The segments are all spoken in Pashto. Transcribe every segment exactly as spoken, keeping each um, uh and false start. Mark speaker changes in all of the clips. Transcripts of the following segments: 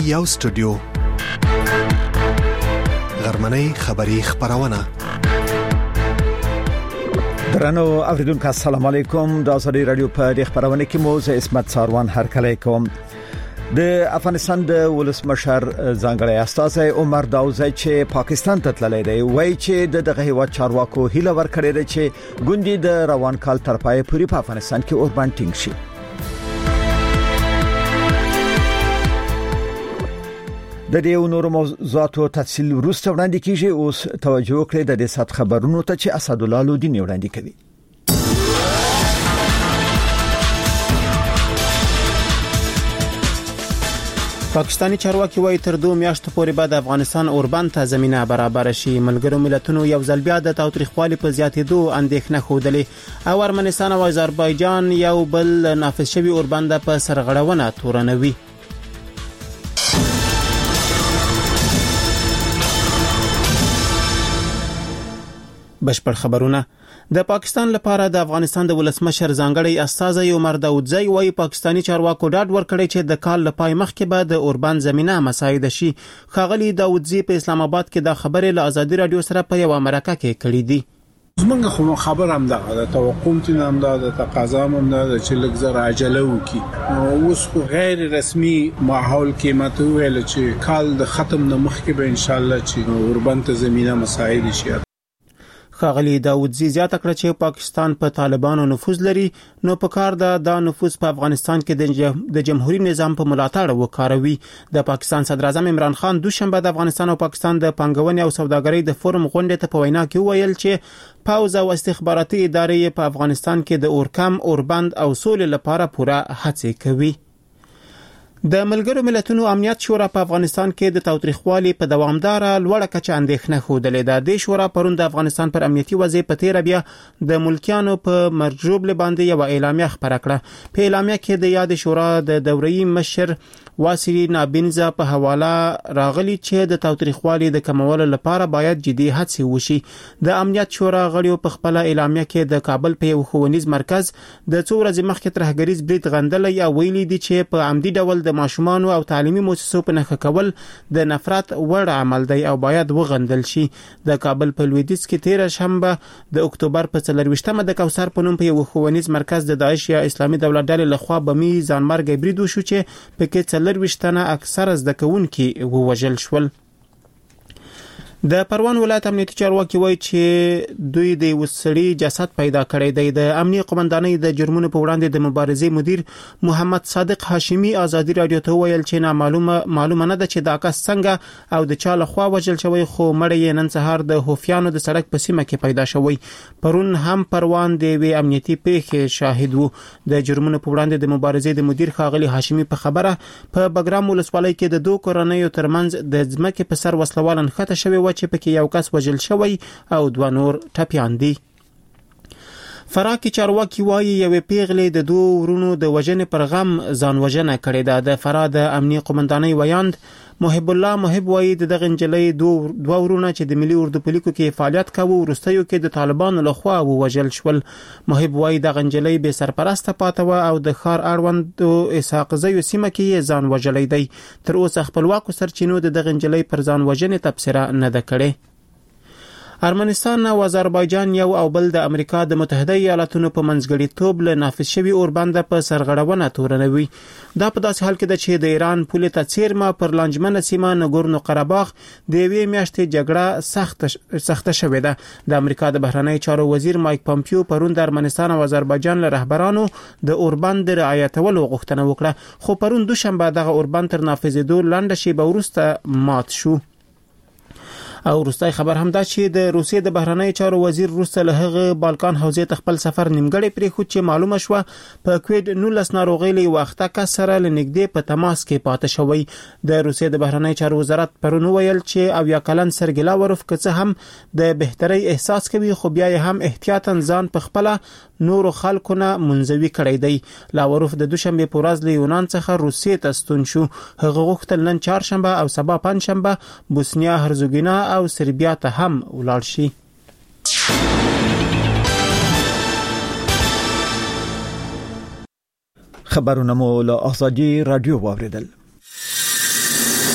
Speaker 1: یو سټوډیو غرمنۍ خبری خبرونه
Speaker 2: درنو اوریدونکو السلام علیکم د ازادي رادیو په دې خبرونه کې مو زه اسمت ساروان هرکلی کوم. د افغانستان د ولسمشر ځانګړی استازی عمر داوزی چې پاکستان ته تللی دی وایي چې د دغه هیواد چارواکو هیله ورکړې ده چې ګوندې د روان کال تر پای پورې په افغانستان کې اوربند ټینګ شي. د دې نورو موضوعاتو تفصیل وروسته وړاندې کیږي. اوس توجه وکړئ د دې سات خبرونو ته چې اسد الله لودین وړاندې کوي.
Speaker 3: پاکستانی چارواکي وایي تر دوه میاشتو پورې بعد افغانستان اوربند ته زمينه برابر شي. ملګرو ملتونو یو ځل بیا د تاوتریخوالي په زیاتېدو اندېښنه خوده او ارمنستان او آذربایجان یو بل نافذ شوی اوربند په سرغړونه تورنوي. بشپړ خبرونه. د پاکستان لپاره د افغانستان د ولسمشر ځانګړی استازی عمر داوودزی وایي پاکستانی چارواکو ډاډ ورکړی چې د کال لپاره مخکې به د اوربند زمينه مساعده شي. خاغلی داوودزی په اسلام آباد کې د خبرې له ازادي رادیو سره په یو مرکه کې کړې دي.
Speaker 4: زمونږ خو خبر هم ده د توقع تین هم ده د تقاضا هم ده چې لږ زر عجله وکي. اوس خو غیر رسمي ماحول کې ماته ویل چې کال د ختم نه مخکې به ان شاء الله چې اوربند زمينه مساعده شي.
Speaker 3: خاغلی داوودزی زیاته کړه چې پاکستان په طالبانو نفوذ لري نو په کار ده د نفوذ په افغانستان کې د جمهوریت نظام په ملاتړ وکاروي. د پاکستان صدر اعظم عمران خان دوشنبه د افغانستان او پاکستان د پنګونې او سوداګرۍ د فورم غونډې ته په وینا کې ویل چې پاوز او استخباراتي ادارې په افغانستان کې د اورکم اوربند او سولې لپاره پوره هڅې کوي. د ملګرو ملتونو امنیت شورا په افغانستان کې د تاوتریخوالي په دوامداره لوړه کچه اندېښنه خوده ده. د شورا پروند د افغانستان پر امنیتي وضعیت په تیر بیا د ملکیانو په مرجوب باندې یو اعلامیه خبره کړه. په اعلامیه کې د یاد شورا د دوري مشر واسری نابینزا په حواله راغلی چې د تاوتریخوالي د کمولو لپاره باید جدي هڅې وشي. د امنیت شورا غړیو په خپل اعلامیه کې د کابل په یو ښوونیز مرکز د څو ورځې مخکې ترهګریز برید غندل یا ویلي دي چې په عمدي ډول د ماشومان او تعلیمي مؤسسو په نخښه کول د نفرت وړ عمل دی او باید وغندل شي. د کابل په لویدیځ کې تیر شنبه د اکتوبر په څلرويشتمه د کوثر په نوم په یو ښوونیز مرکز د داعش یا اسلامي دولت ډلې لخوا بمي ځانمرګ برید وشو چې په کې څلرويشتنه اکثر زده کوونکي ووژل شول. د پروان ولایت امنیتي چارواکي وایي چې دوی د وسړي جسد پیدا کړی دی. د امنیتي قومندانۍ د جرمونو په وړاندې د مبارزې مدیر محمد صادق هاشمي ازادي رادیو ته ویل چې نامعلومه معلومه نه ده چې دا کس څنګه او د چا لخوا وژل شوی خو مړی یې نن سهار د هوفیانو د سړک په سیمه کې پیدا شوی. پرون هم پروان د وی امنیتي پیښې شاهد وو. د جرمونو په وړاندې د مبارزې د مدیر خاغلی هاشمي په خبره په بګرام ولسوالۍ کې د دوه کورنیو ترمنځ د ځمکې په سر وسلوال انخته شوی چې پکې یو کس وژل شوی او دوه نور ټپیان دي. فراکی چارواکي وایي یوې پیغلې د دوه ورونو د وژنې پر غم ځان وژنه کړې ده. د فرا د امنیتي قومندانۍ ویاند محب الله محب وایي د دغه نجلۍ دوه دوه ورونه چې د ملي اردو پولیسو کې فعالیت کوي ورستیو کې د طالبانو لخوا وژل شول. محب وایي د غنجلۍ به سرپرسته پاتوه او د خار اړوند اسحاق زیو سیمه کې ځان وژلې دی. تر اوسه خپلواکو سرچینو د دغه نجلۍ پر ځان وژنې تبصره نه ده کړې. ارمنستان او آذربایجان یو او بل د امریکا د متحده ایالاتونو په منځګړیتوب له نافذ شوی اوربند په سرغړونه تورنوي. دا په داسې حال کې ده چې د ایران پولې ته څیرمه پر لانجمنه سیمه نګورنو قرهباغ د یوې میاشتې جګړه سخت سخته شوې ده. د امریکا د بهرنی چارو وزیر مایک پامپیو پرون د ارمنستان او آذربایجان له رهبرانو د اوربند رعایتولو غوښتنه وکړه خو پرون دوشنبه دغه اوربند تر نافذېدو لنډه شیبه وروسته مات شو. او وروستي خبر هم دا چې د روسیې د بهرنی چارو وزیر روسه له هغه بالکان حوزې ته خپل سفر نیمګړی پرې خو چې معلومه شو په کووید نولس ناروغۍ له وخته کا سره لنګدې په تماس کې پاتې شوی. د روسیې د بهرنی چارو وزارت پرون ویل چې او یا کلن سرګلا وروف کڅه هم د بهتري احساس کوي خو بیا هم احتیاطاً ځان په خپل نور خلکو نه منځوي کړی دی. لاوروف د دوشنبه په ورځ له یونان څخه روسیې ته ستون شو. هغه غوښتل نن چهارشنبه او سبا پنځشنبه بوسنیا هرزګوینا او سربیا ته هم ولاړ شي.
Speaker 2: خبرونه مو له ازادي رادیو واوریدل.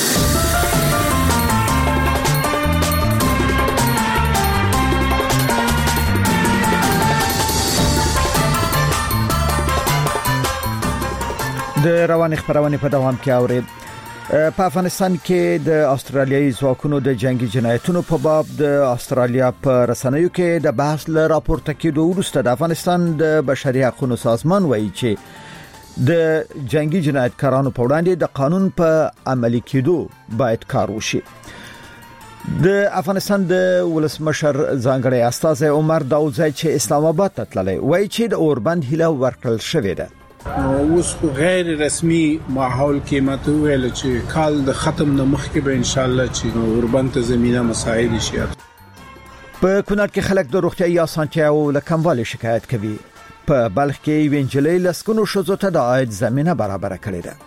Speaker 2: د روان خبرونه په دوام کې اوري. په افغانستان کې د استرالیایي ځواکونو د جنگي جنایتونو په باب د استرالیا په رسنیو کې د بحث ل راپورته کېدو وروسته د افغانستان د بشري حقوقو سازمان وایي چې د جنگي جنایتکارانو په وړاندې د قانون په عملي کېدو باید کار وشي. د افغانستان د ولسمشر ځانګړی استازی عمر داوودزی چې اسلام آباد ته تللی وایي چې د اوربند هیله ورکړل شوې ده.
Speaker 4: اوس خو غیر رسمي ماحول کې ماته ویل چې کال د ختم نه مخکې به ان شاء الله چې اوربند ته زمينه مساعد شي.
Speaker 2: په کونړ کې خلک د روغتيایي اسانتیاو له کموالي شکایت کوي. په بلخ کې وینجلې لسکونو شوزو ته د عاید زمينه برابر کړې ده.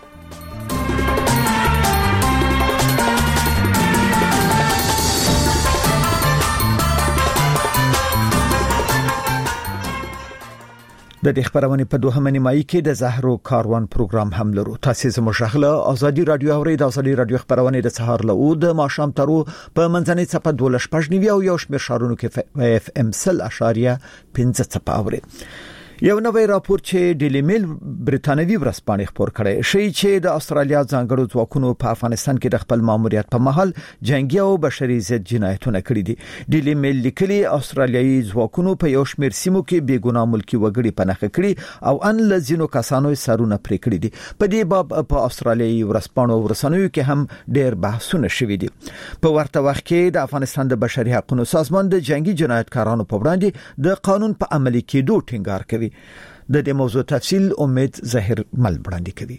Speaker 2: د دې خبرونه په دوهمه نیمایي کې د زهرو کاروان پروګرام هم لرو. تاسو زموږ شغله ازادي رادیو اوري د ازادي رادیو خبرونه د سهار له او د ماشام ترو په منځنۍ صفه دولش پښنیوي او یو شمېر شارونو کې اف ام سل اشاریه پنځه صفه اوري. یو نوې راپور چې ډیلی میل برېټانوي ورځپاڼې خبر کړي شي چې د استرالیا ځانګړو ځواکونو په افغانستان کې د خپل ماموریت په مهال جنگي او بشري ضد جنایتونه کړي دي. ډیلی میل لیکلي استرالیایي ځواکونو په یو شمېر سیمو کې بیګناه ملکی وګړي پناه کړي او ان لزینو کسانو سرونه پرې کړي دي. په دې باب په استرالیایي ورځپاڼو ورسنوي کې هم ډېر بحثونه شوي دي. په ورته وخت کې د افغانستان د بشري حقوقو سازمان د جنگي جنایتکارانو په وړاندې د قانون په عملي کېدو ټینګار کوي. د دې موضوع تفصیل امید ظاهر مل وړاندې کوي.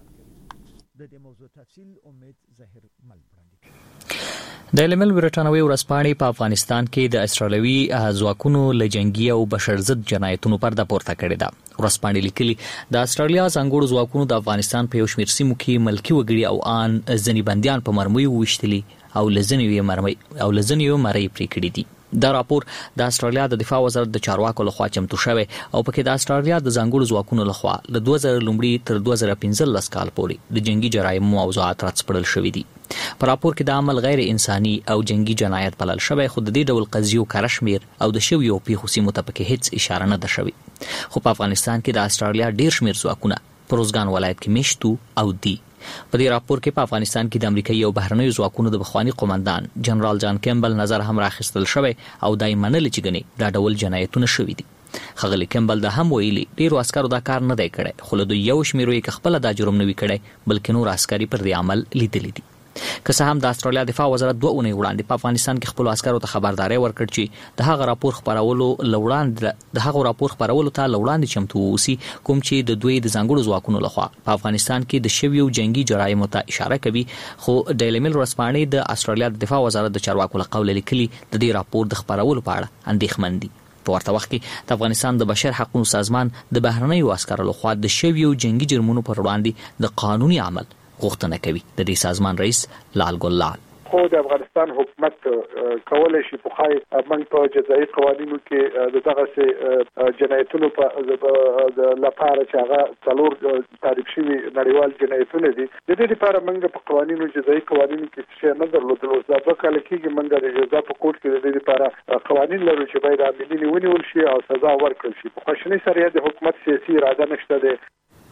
Speaker 2: د دې موضوع تفصیل امید ظاهر مل وړاندې کوي.
Speaker 5: د لیمل برټانوي ورځپاڼې په افغانستان کې د استرالیوي ځواکونو له جنگي او بشر ضد جنایتونو پر د پورته کړې ده. ورځپاڼې لیکلي د استرالیا ځانګړو ځواکونو د افغانستان په یو شمېر سیمو کې ملکی وګړي او ان ځنی بنديان په مرمۍ وشتلي او لزنیو مرمۍ او لزنیو مړی پرې کړې دي. دا راپور د استرالیا د دفاع وزارت د چارواکو لخوا چمتو شوی او پکې د استرالیا د ځانګړو ځواکونو لخوا له دوه زره لومړي تر دوه زره پنځلس کال پورې د جنگي جرایمو موضوعات راڅپړل شوې دي. په راپور کې د عمل غیر انساني او جنگي جنایت بلل شوی خو د دې ډول قضیو کارشمیر او د شویو پیښو سیمو ته پکې هیڅ اشاره نه ده شوې. خو په افغانستان کې د استرالیا ډیر شمیر ځواکونه په روزګان ولایت کې مشتو او دي. په دې راپور کې په افغانستان کې د امریکایي او بهرنیو ځواکونو د بخوانی قومندان جنرال جان کیمبل نظر هم راخستل شوی او دای منل چې غني دا ډول جنایتونه شوې دي. خغلی کیمبل د هم ویلي ډیرو عسکرو دا کار نه دی کړی خو له دوی یو شمیرو یې خپل دا جرم نه وی کړی بلکې نور عسکري پر دې عمل لیدل دي. که څه هم د استرالیا دفاع وزارت دوه اونۍ وړاندې په افغانستان کې خپل عسکرو ته خبرداري ورکړ چې د هغه راپور خبرولو لوړاند د هغه راپور خبرولو ته لوړاند چمتو وسی کوم چې د دوی د ځانګړو ځواکونو لخوا په افغانستان کې د شویو جنگي جرایمو ته اشاره کوي. خو ډیلی میل ورځپاڼې د استرالیا د دفاع وزارت د چارواکو له قول لیکلي د دې راپور د خبرولو په اړه اندېښمن دي. په ورته وخت کې د افغانستان د بشر حقوقو سازمان د بهرنیو عسکرو لخوا د شویو جنگي جرمونو پر وړاندې د قانوني عمل غوښتنه کوي. د دې سازمان رئیس لال ګل لال
Speaker 6: خو د افغانستان حکومت کولای شي په خای من په جزایي قوانینو کې د دغه جنایتونو په لپاره چې هغه څلور تعریف شوي نړیوال جنایتونه دي د دې لپاره موږ په قوانینو جزایي قوانینو کې څه نه درلودل. اوس دا په کال کې موږ د جزا په کوټ کې د دې لپاره قوانین لرو چې باید عملي ونیول شي او سزا ورکړل شي. په خوشنۍ سره د حکومت سیاسي اراده نشته ده.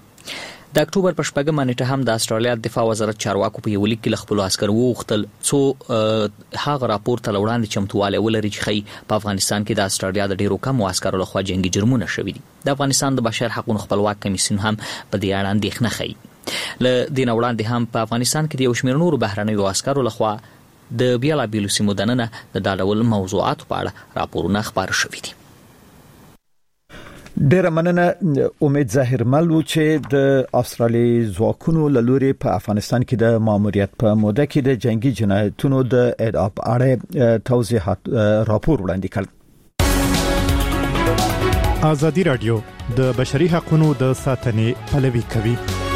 Speaker 5: د اکتوبر په شپږمه نیټه هم د استرالیا د دفاع وزارت چارواکو په یو لیک کې خپل عسکر وغوښتل څو هغه راپور ته وړاندې چمتواله ولري چې خي په افغانستان کې د استرالیا د ډیرو کم عسکرو لخوا جنگي جرمونه شوي دي. د افغانستان د بشر حقوقو خپلواک کمیسیون هم په دې اړه اندېښنه ښيي. له دې نه وړاندې هم په افغانستان کې د یو شمېر نورو بهرنیو عسکرو لخوا د بیلابیلو سیمو دننه د دا ډول موضوعاتو په اړه راپورونه خبر شوي دي.
Speaker 2: ډیره مننه امید ظاهر مل و چې د استرالیایي ځواکونو له لوري په افغانستان کې د ماموریت په موده کې د جنگي جنایتونو د ادعا په اړه توضیحات راپور وړاندې کړ.
Speaker 7: ازادي رادیو د بشري حقوقو د ساتنې پلوي کوي.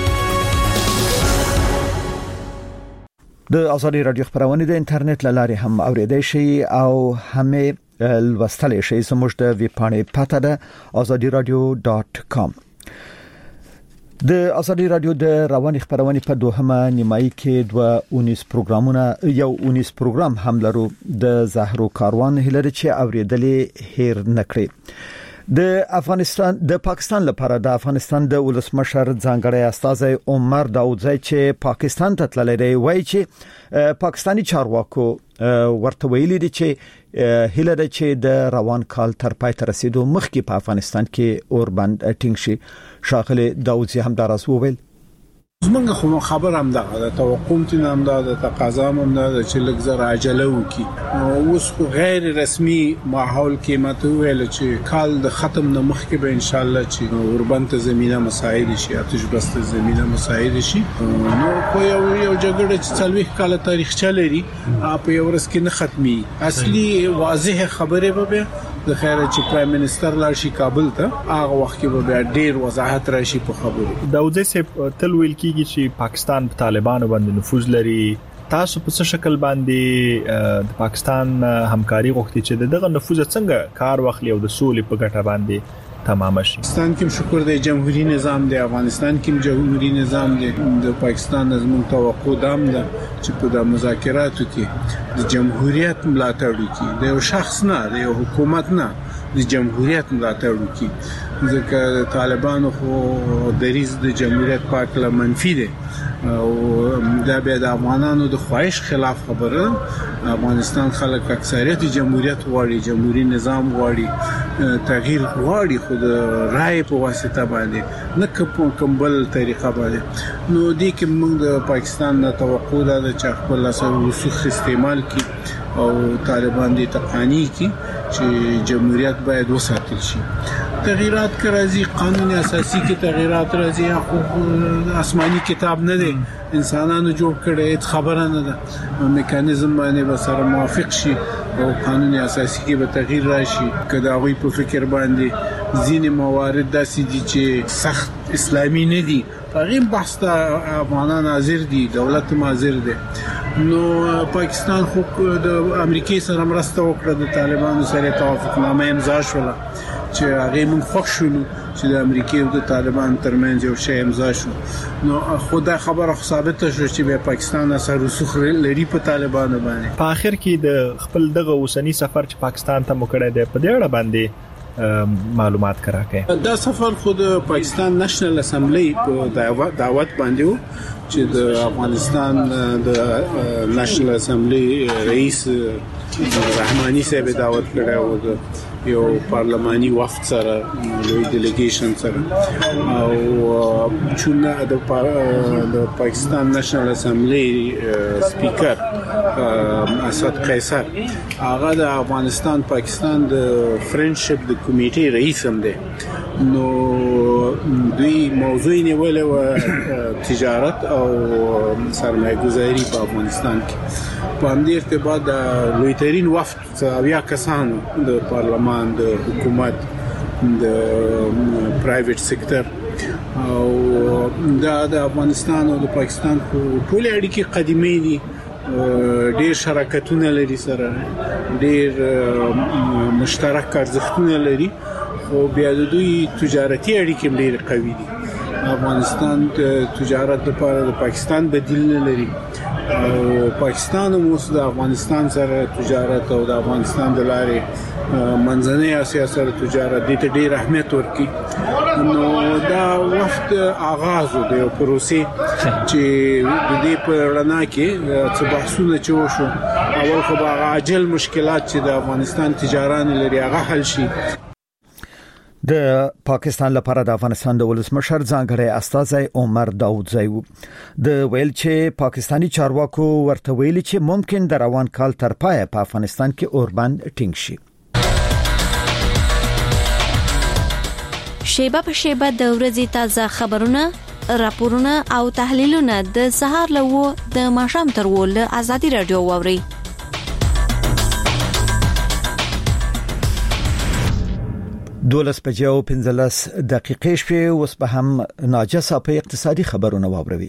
Speaker 2: د ازادي رادیو خبرونه د انټرنیټ لارې هم اوریدای شي او همې لوستلې شي. زموږ د ویب پاڼې پته ده ازادي رادیو ډاټ کام. د ازادي رادیو د رواني خبرونه په دوهمه نیمایي کې دوه اونیس پروګرامونه یو اونیس پروګرام هم لرو. د زهرو کاروان هلري چې اوریدلې هیر نکړي. د افغانستان د پاکستان لپاره د افغانستان د ولسمشر ځانګړی استازی عمر داودزی چې پاکستان ته تللی دی وایي چې پاکستانی چارواکو ورته ویلي دي چې هیله ده چې د روان کال تر پای ته رسیدو مخکې په افغانستان کې اوربند ټینګ شي. ښاغلی داودزی هم دا راز وویل.
Speaker 4: زمونږ خو خبر هم ده د توقع تین هم ده د تقاضا هم ده چې لږ زر عجله وکي. اوس خو غیر رسمي ماحول کې ماته ویل چې کال د ختم نه مخکې به ان شاء الله چې اوربند ته زمينه مساعد شي آتش بس ته زمينه مساعد شي. نو خو یو یو جګړه چې څلويخ کال تاریخ چلري په یو ورځ کې نه ختمي. اصلي واضح خبره به د خیر چې پرایم منسٹر لاړ شي کابل ته هغه وخت کې به ډیر وضاحت راشي په خبرو.
Speaker 8: داودزی صاحب تل ویل کیږي چې پاکستان په طالبانو باندې نفوذ لري. تاسو په څه شکل باندې د پاکستان همکاري غوښتي چې دغه نفوذ څنګه کار واخلي او د سولې په ګټه باندې تمام شي؟
Speaker 4: پاکستان کې شکر دی جمهوریت نظام دی، افغانستان کې جمهوریت نظام دی. د پاکستان نظم توقع دام ده چې په د مذاکراتو کې د جمهوریت ملاتړ وکړي، د یو شخص نه، د یو حکومت نه، د جمهوریت ملاتړ وکړي. ځکه طالبانو خو دریز د جمهوریت پاک له منفي دي او دا بیا د افغانانو د خواهش خلاف خبره. افغانستان خلک اکثریت جمهوریت غواړي، جمهوریت نظام غواړي، تغییر غواړي، خو د رائے په واسطه باندې نه کوم بل طریقه باندې. نو دې کې موږ د پاکستان نه توقع ده چې خپل رسوخ استعمال کړي او طالبان دې تقانی کړي چې جمهوریت باید وساتل شي. تغییرات که راځي، قانون اساسي کې تغییرات راځي، خو آسماني کتاب نه دی، انسانانو جوړ کړي، هیڅ خبره نه ده. میکانیزم باندې به سره موافق شي او قانون اساسي کې به تغییر راشي. که دا غوي په فکر باندې ځینې موارد داسې دي چې سخت اسلامي نه دي، هغه بحث ته افغانان حاضر دي، دولت هم حاضر دي. نو پاکستان خو د امریکای سره مرسته وکړه، د طالبانو سره توافقنامه امضا شوه چې هغه موږ خوښ شولو چې د امریکای او د طالبان ترمنځ یو شی امضا شو. نو خدای خبره ثابته شو چې به پاکستان سره رسوخ لري په طالبانو باندې.
Speaker 8: په اخر کې د خپل دغه اوسنی سفر چې پاکستان ته مکړه دی په دې اړه باندې معلومات کراکې.
Speaker 4: دا سفر خود پاکستان نېشنل اسمبلی په دعوت باندې و چې د افغانستان د نېشنل اسمبلی رئیس رحماني صاحب دعوت کړی و، یو پارلماني وفد سره، لوی ډیلیګیشن سره، او چونه د پاکستان نېشنل اسمبلی سپیکر اسد قیصر هغه د افغانستان پاکستان د فرندشپ د کمیټې رئیس هم دی. نو دوی موضوع نیولې و تجارت او سرمایه‌گذاری په افغانستان کې. په همدې ارتباط د لوی ترين وفد اویا کسانو د پارلمان، د حکومت، د پرایویټ سېکټر او د افغانستان او د پاکستان ټول اړیکې قدیمي دي، ډېر شراکتونه لري سره، ډېر مشترک ارزښتونه لري، خو بیا د دوی تجارتي اړیکې ډېر قوي دي. افغانستان د تجارت لپاره د پاکستان بدیل نه لري او پاکستان هم اوس د افغانستان سره تجارت او د افغانستان د لارې منځنۍ اسیا سره تجارت دې ته ډېر اهمیت ورکړي. نو دا وخت آغاز د یو پروسې چې د دې په رڼا کې څه بحثونه چې وشو، اول خو به عاجل مشکلات چې د افغانستان تجاران لري هغه حل شي.
Speaker 2: د پاکستان لپاره د افغانستان د ولسمشر ځانګړی استازی عمر داودزی د ویل چې پاکستانی چارواکو ورته ویلي چې ممکن د روان کال تر پای په افغانستان کې اوربند ټینګ شي.
Speaker 9: شیبه په شیبه د ورځې تازه خبرونه، راپورونه او تحلیلونه د سهار له د ماښام تر ول ازادي رادیو ووري.
Speaker 2: دولس بجې او پنځلس دقیقې شوې. اوس به هم ناجسه په اقتصادي خبرونه واوروي.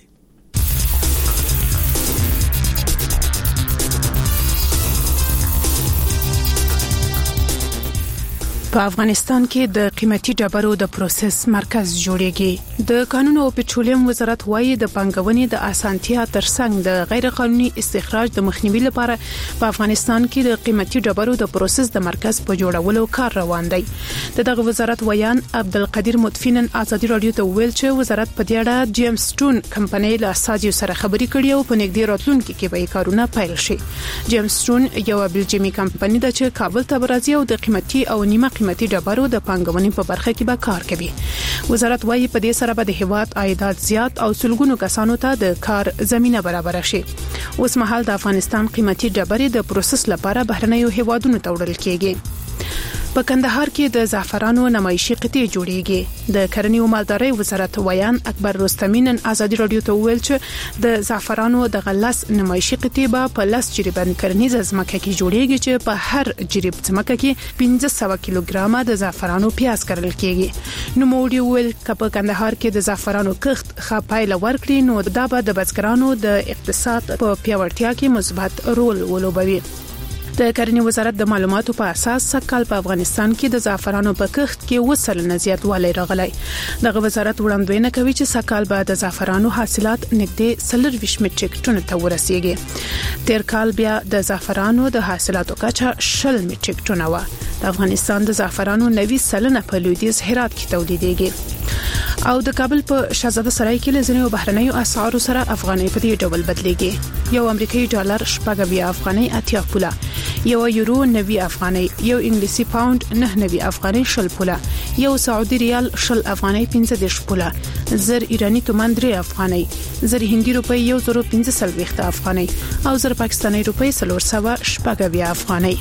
Speaker 10: په افغانستان کې د قیمتي ډبرو د پروسس مرکز جوړیږي. د قانون او پټرولیم وزارت وايي د پنګونې د اسانتیا ترڅنګ د غیر قانوني استخراج د مخنیوي لپاره په افغانستان کې د قیمتي ډبرو د پروسس د مرکز په جوړولو کار روان دی. دغه وزارت ویان عبدالقدیر مدفنن ازادي رادیو ته ویل چې وزارت په دې اړه جیمز ټون کمپنۍ له اساسي سره خبرې کړې او په نږدې راتلونکي کې به کارونه پیل شي. جیمز ټون یو بلجیمي کمپنۍ ده چې کابل ته راځي او د قیمتي او نیمه قیمتي ډبرو د پنګونې په برخه کې به کار کوي. وزارت وايي په دې سره به د هیواد عایدات زیات او سلګونو کسانو ته د کار زمينه برابر شي. اوس مهال د افغانستان قیمتي ډبرې د پروسس لپاره بهرنیو هیوادونو ته وړل کیږي. په کندهار کې د زعفرانو نمایشي قطعې جوړیږي. د کرنې او مالدارۍ وزارت ویان اکبر رستمی نن ازادي رادیو ته ویل چې د زعفرانو د غلس نمایشي قطعې به په لاس جریبن کرنیزه ځمکه کې جوړیږي چې په هر جریب ځمکه کې پنځه سوه کیلوګرامه د زعفرانو پیاز کرل کیږي. نو موږ ویل چې په کندهار کې د زعفرانو کښت ښه پایله ورکړي نو دا به د بزګرانو د اقتصاد په پیاوړتیا کې مثبت رول ولوبوي. د کرنې وزارت د معلوماتو په اساس سکهال په افغانستان کې د زعفرانو په کښت کې وسلنه زیاتوالی راغلی. دغه وزارت وړاندوینه کوي چې سکهال به د زعفرانو حاصلات نږدې څلور ویشت میټریک ټن ته ورسیږي. تیر کال بیا د زعفرانو د حاصلاتو کچه شل میټریک ټن و. د افغانستان د زعفرانو نوي سلنه په لویدیځ هرات کې تولیدېږي. او د کابل په شاهزاده سرای کې لزنیو بهرنیو اسعارو سره افغاني په دې ډول بدلېږي. یو امریکایي ډالر شپږ بیا افغاني اتیا پوله، یو یورو نوي افغاني، یو انګلیسي پاوند نه نوي افغاني شل پوله، یو سعودي ریال شل افغاني پنځه دېرش پوله، زر ایرانی تومان درې افغاني، زر هندي روپی یو زر پنځه سلويخت افغاني او زر پاکستاني روپی څلور سوه شپږ بیا افغاني.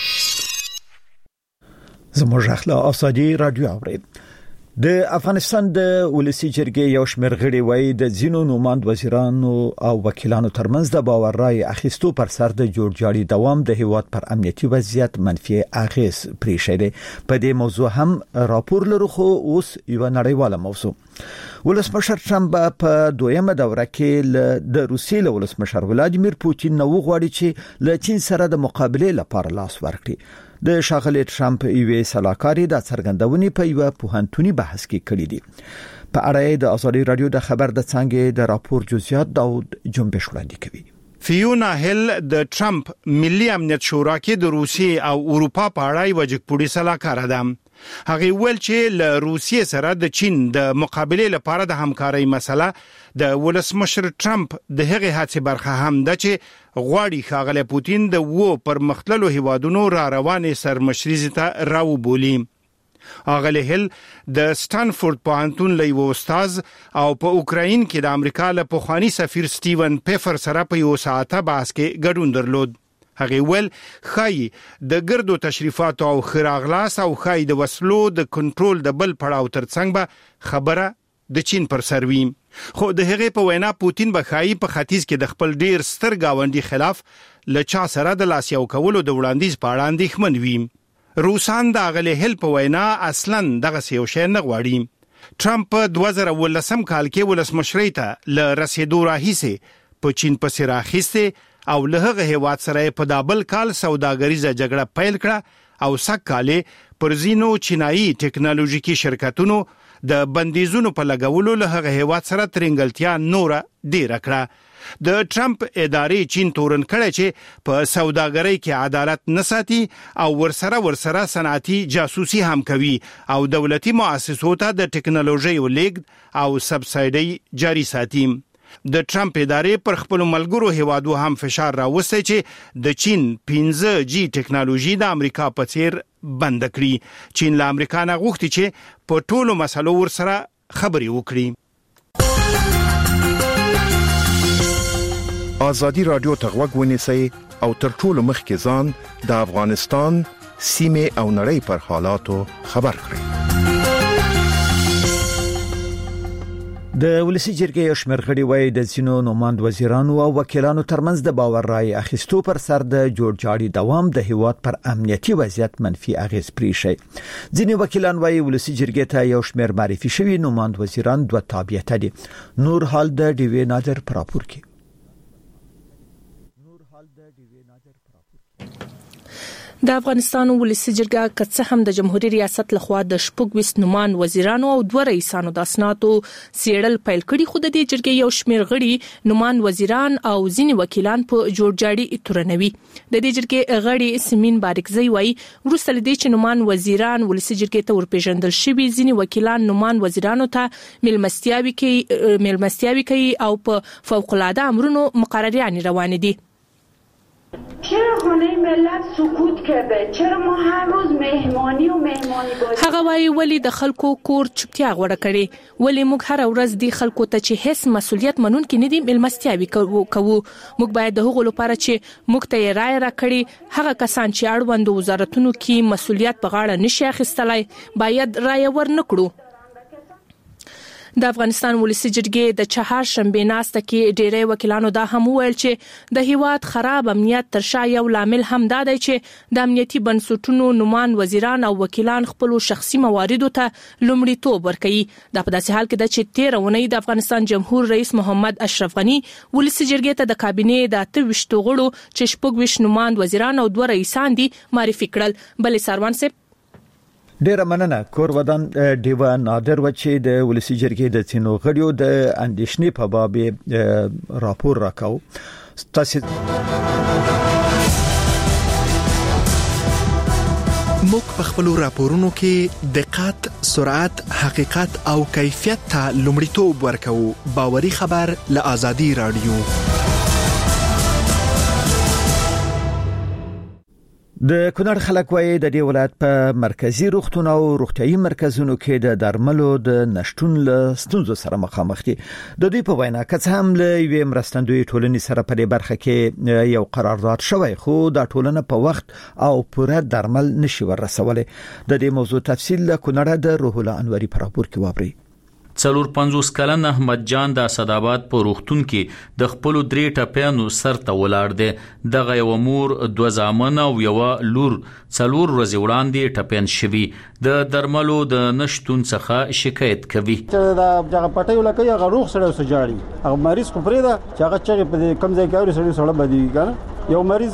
Speaker 2: زموږ اخلا ازادي رادیو اوري. د افغانستان د ولسی جرګې یو شمېر غړي وایي د ځینو نوماند وزیرانو او وکیلانو ترمنځ د باور رای اخیستو پر سر د جوړجاړي دوام د هیواد پر امنیتي وضعیت منفي اغیز پرېښی دی. په دې موضوع هم راپور لرو خو اوس یو نړیواله موضوع. ولسمشر ټرمپ په دویمه دوره کې د روسیې له ولسمشر ولادیمیر پوتین نو غواړي چې له چین سره د مقابله لپاره لاس ورکړي. د شاغلي ټرمپ یوې سلاکاري د څرګندونې په یو پوهنتوني بحث کې کړی دی. په اړه د ازادي رادیو د خبر د څنګه د راپور جزئیات داود جنبش وړاندې کوي.
Speaker 11: فیونا هیل د ټرمپ ملي امنیت شورا کې د روسیې او اروپا په اړه یو جګپوړي سلاکار ده. هغه ویل چې له روسیې سره د چین د مقابله لپاره د همکارۍ مسله د ولسمشر ټرمپ د هغې هڅې برخه هم ده چې غواړي ښاغلی پوتین د وو پر مختللو هیوادونو را روانې سرمشریزې ته راوبولي. اغلی هیل د سټانفورد پوهنتون له یو استاد او په اوکراین کې د امریکا له پخوانی سفیر سټیون پیفر سره په یو ساعته بحث کې ګډون درلود. هغه ول خای د ګردو تشریفات او خراغلاس او خای د وسلو د کنټرول د بل پړاو ترڅنګ به خبره د چین پر سروي. خو د هغه په وینا پوتین به خای په ختیځ کې د خپل ډیر ستر گاونډي خلاف لچا سره د لاسیو کولو د وړاندیز په اړه اندېښمن وي. روسان د اغلی هیل په وینا اصلاً دغه یو شی نه غواړي. ټرمپ په دوه زره ولسم کال کې ولسمشرۍ ته ل رسیدو راهیسه په چین په سر اخیسته او له هغه هیواد سره په دابل کال سوداګریزه جګړه پیل کړه او سکهاله پر زینو چینایي ټکنالوژیکي شرکتونو د بندیزونو په لګولو له هغه هیواد سره ترنګلتیا نور ډیر کړه. د ټرمپ ادارې چین تورن کړي چې په سوداګرۍ کې عدالت نه ساتي او ورسره ورسره صنعتي جاسوسي هم کوي او دولتي مؤسسو ته د ټکنالوژي ولېږد او سبسایډي جاري ساتي. د ټرمپ ادارې پر خپل ملګرو هیوادو هم فشار راوستی چې د چین پنځه جی ټکنالوژي د امریکا په څیر بند کړي. چین له امریکا نه غوښتي چې په ټولو مسلو ورسره خبرې وکړي.
Speaker 12: ازادي رادیو ته غوږ ونیسئ او تر ټولو مخکې ځان د افغانستان سیمه او نړۍ پر حالاتو خبر کړئ.
Speaker 2: د ولسی جرګې یو شمېر غړي وایي د ځینو نوماند وزیرانو او وکیلانو ترمنځ د باور رای اخیستو پر سر د جوړجاړي دوام د هیواد پر امنیتي وضعیت منفي اغیز پرېښی. ځینې وکیلان وایي ولسی جرګې ته یو شمېر معرفي شوي نوماند وزیران دوه تابعیت دي. نور حال د ډیوی نادر پر راپور کې.
Speaker 13: د افغانستان ولسی جرګه که څه هم د جمهوریت ریاست لخوا د شپږ ویشت نومان وزیرانو او دوه رئیسانو د اسنادو سیړل پیل کړي، خو د دې جرګې یو شمېر غړي نومان وزیران او ځینې وکیلان په جوړجاړي تورنوي. د دې جرګې غړي سیمین باریکزی وایي وروسته له دې چې نومان وزیران ولسی جرګې ته ورپېژندل شوي، ځینې وکیلان نومان وزیرانو ته ملمستیاوي کوي ملمستیاوي کوي او په فوق العاده امرونو مقرریان روان دي.
Speaker 14: چرا خانه ملت سکوت کرده؟ چرا ما هر روز مهمانی و مهمانی باشیم؟
Speaker 13: هغه وایي ولی د خلکو کور چپتیا غوړه کړي، ولی موږ هر ورځ د خلکو ته چې هیڅ مسولیت منونکي نه دي ملمستیاوي کوو. موږ باید د هغو لپاره چې موږ ته یې رای راکړي هغه کسان چې اړوند وزارتونو کې مسولیت په غاړه نشي اخیستلای باید رای ورنکړو. د افغانستان ولسی جرګې د چهار شنبه ناسته کې ډېری وکیلانو دا هم ویل چې د هیواد خراب امنیت تر شا یو لامل هم دا دی چې د امنیتي بنسټونو نومان وزیران او وکیلان خپل شخصي مواردو ته لومړیتوب ورکوي. دا په داسې حال کې ده چې تیر اونۍ د افغانستان جمهور رئیس محمد اشرف غنی ولسی جرګې ته د کابینې د اته ویشت غړو چې شپږ ویشت نومان وزیران او دوه رئیسان دي معرفي کړل. بلې سروان صاحب
Speaker 2: ډیره مننه. کور ودان دیوا نادر و چې د ولسی جرګې د څینو غړیو د اندیشنې په باب راپور راکاو. تاسو
Speaker 1: موږ په خپل راپورونو کې دقت، سرعت، حقیقت او کیفیت ته لومړیتوب ورکوو. باوري خبر له آزادي رادیو.
Speaker 2: د کونړ خلک وایي د دې ولایت په مرکزی روغتون او روغتيایي مرکزونو کې د درملو د نشټون له ستونزو سره مخامخ دي. د دوی په وینا که څه هم له یوې مرستندوی ټولنې سره په دې برخه کې یو قرارداد شوی، خو دا ټولنه په وخت او پوره درمل نشي ورسولای. د دې موضوع تفصیل له کونړ د روح الله انوري په راپور کې واوري.
Speaker 15: څلور پنځوس کلن احمد جان د اسداباد په روغتون کې د خپل درې ټپیانو سر ته ولاړ دی. دغه یو مور، دوه زامن او یو لور څلور ورځې وړاندې ټپیان شوي. د درملو د نشټون څخه شکایت کوي.
Speaker 16: دا هغه پټي لکه هغه روغ سره وسجاړي، هغه مریض خو پرې دا چې هغه چې په کم ځای کې اوري سره سره بدی کنه. یو مریض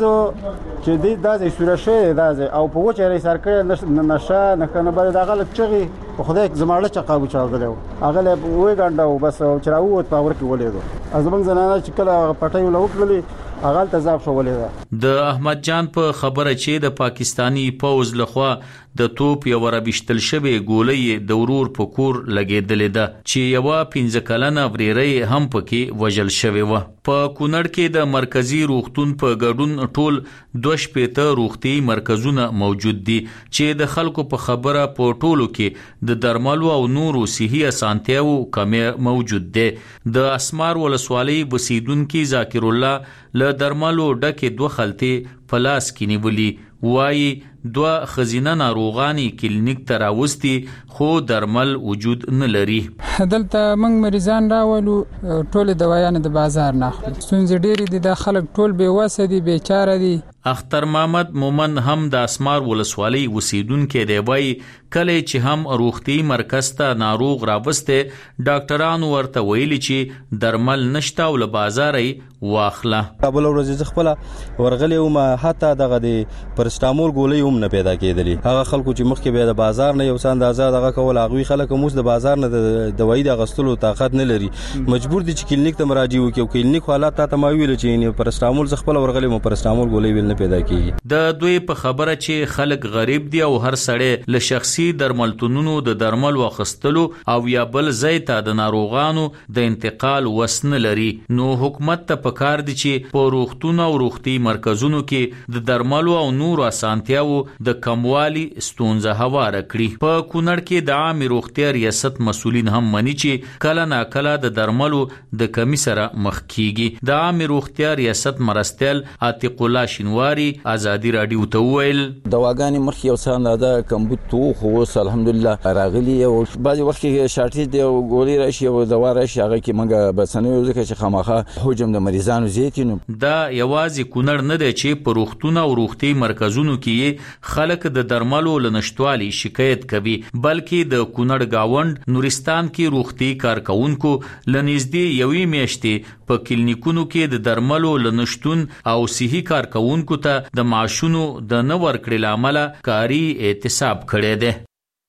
Speaker 16: چې د دازې سورشه دازې او په وچه رې سر کړي نشه نه کنه بل دا غلط چغي په خدای زماړه چقاو چاغلو هغه له وې ګانډو بس چراو په اور کې ولیدو. ازمن زنانه چې کله پټي لوکلې هغه تزاب شو ولیدو.
Speaker 15: د احمد جان په خبره چې د پاکستانی پوز لخوا د توپ یو رابشتل شوی ګولې د ورور په کور لګیدلې ده چې یو پنځه کلنه وريري هم پکې وجل شوی و. په کونړ کې د مرکزی روغتون په ګډون ټول دوه شپېته روغتي مرکزونه موجود دي چې د خلکو په خبره په ټولو کې د درملو او نورو صحي اسانتیاو کمی موجود دي. د اسمار ولسوالۍ بسیدونکو ذاکر الله له درملو ډکه دوه خلطې پلاس کې نیولي. وایي دوه خزینه ناروغانی کلینیک ته راوستي خو درمل وجود نه لري.
Speaker 17: دلته موږ مریضان راولو ټول دوايان د بازار نه اخلي. ستونزې ډېرې دي، د خلک ټول بې وسه دي، بیچاره دي.
Speaker 15: اختر محمد مومن هم د اسمار ولسوالۍ وسیدونکو دی. وایي کله چې هم روغتي مرکز ته ناروغ راوسته ډاکټرانو ورته ویلي چې درمل نشته او له بازارې واخله.
Speaker 18: قبل ورځ خپل ورغلی او ما حتی دغه د پرستامول ګولې هم نه پیدا کېدلې. هغه خلکو چې مخکې به د بازار نه یو څه اندازه دغه کول هغه خلک موږ د بازار نه د دوايي د غستلو طاقت نه لري، مجبور دي چې کلینیک ته مراجعه وکړي. کلینیک حالات ته تمایل چې پرستامول ز خپل ورغلی مو پرستامول ګولې ویل نه پیدا کیږي.
Speaker 15: د دوی په خبره چې خلک غریب دي او هر سړی له شخصي درملتونونو د درمل واخستلو او یا بل ځای ته د ناروغانو د انتقال وسن لري. نو حکومت ته پکار دي چې په روغتون او روغتي مرکزونو کې د درملو او نورو اسانتیاو د کموالي ستونزه هواره کړي. په کونړ کې د عام روغتیا ریاست مسولین هم مني چې کله نا کله د درملو د کمی سره مخ کیږي. د عام روغتیا ریاست مرستیال عتیق الله شینواری آزادی رادیو ته ویل
Speaker 19: دواګانې مخ یو څه اندازه کمبود تو خو الحمدلله راغلی او بعض وخت کې شارټیج دی او ګولې راشي او دوا راشي هغه کې موږ بسنوي ځکه چې خامخا حجم د مریضانو زیاتینو.
Speaker 15: دا یوازې کونړ نه دی چې په روغتون او روغتي مرکزونو کې خلک د درملو لنشټوالي شکایت کوي، بلکې د کونړ گاوند نورستان کې کې روغتي کارکونکو لنیزدې یوې میاشتې په کلینیکونو کې د درملو لنشتون او صحي کارکونکو ته د معاشونو د نه ورکړل عمله کاری احتساب کړی دی.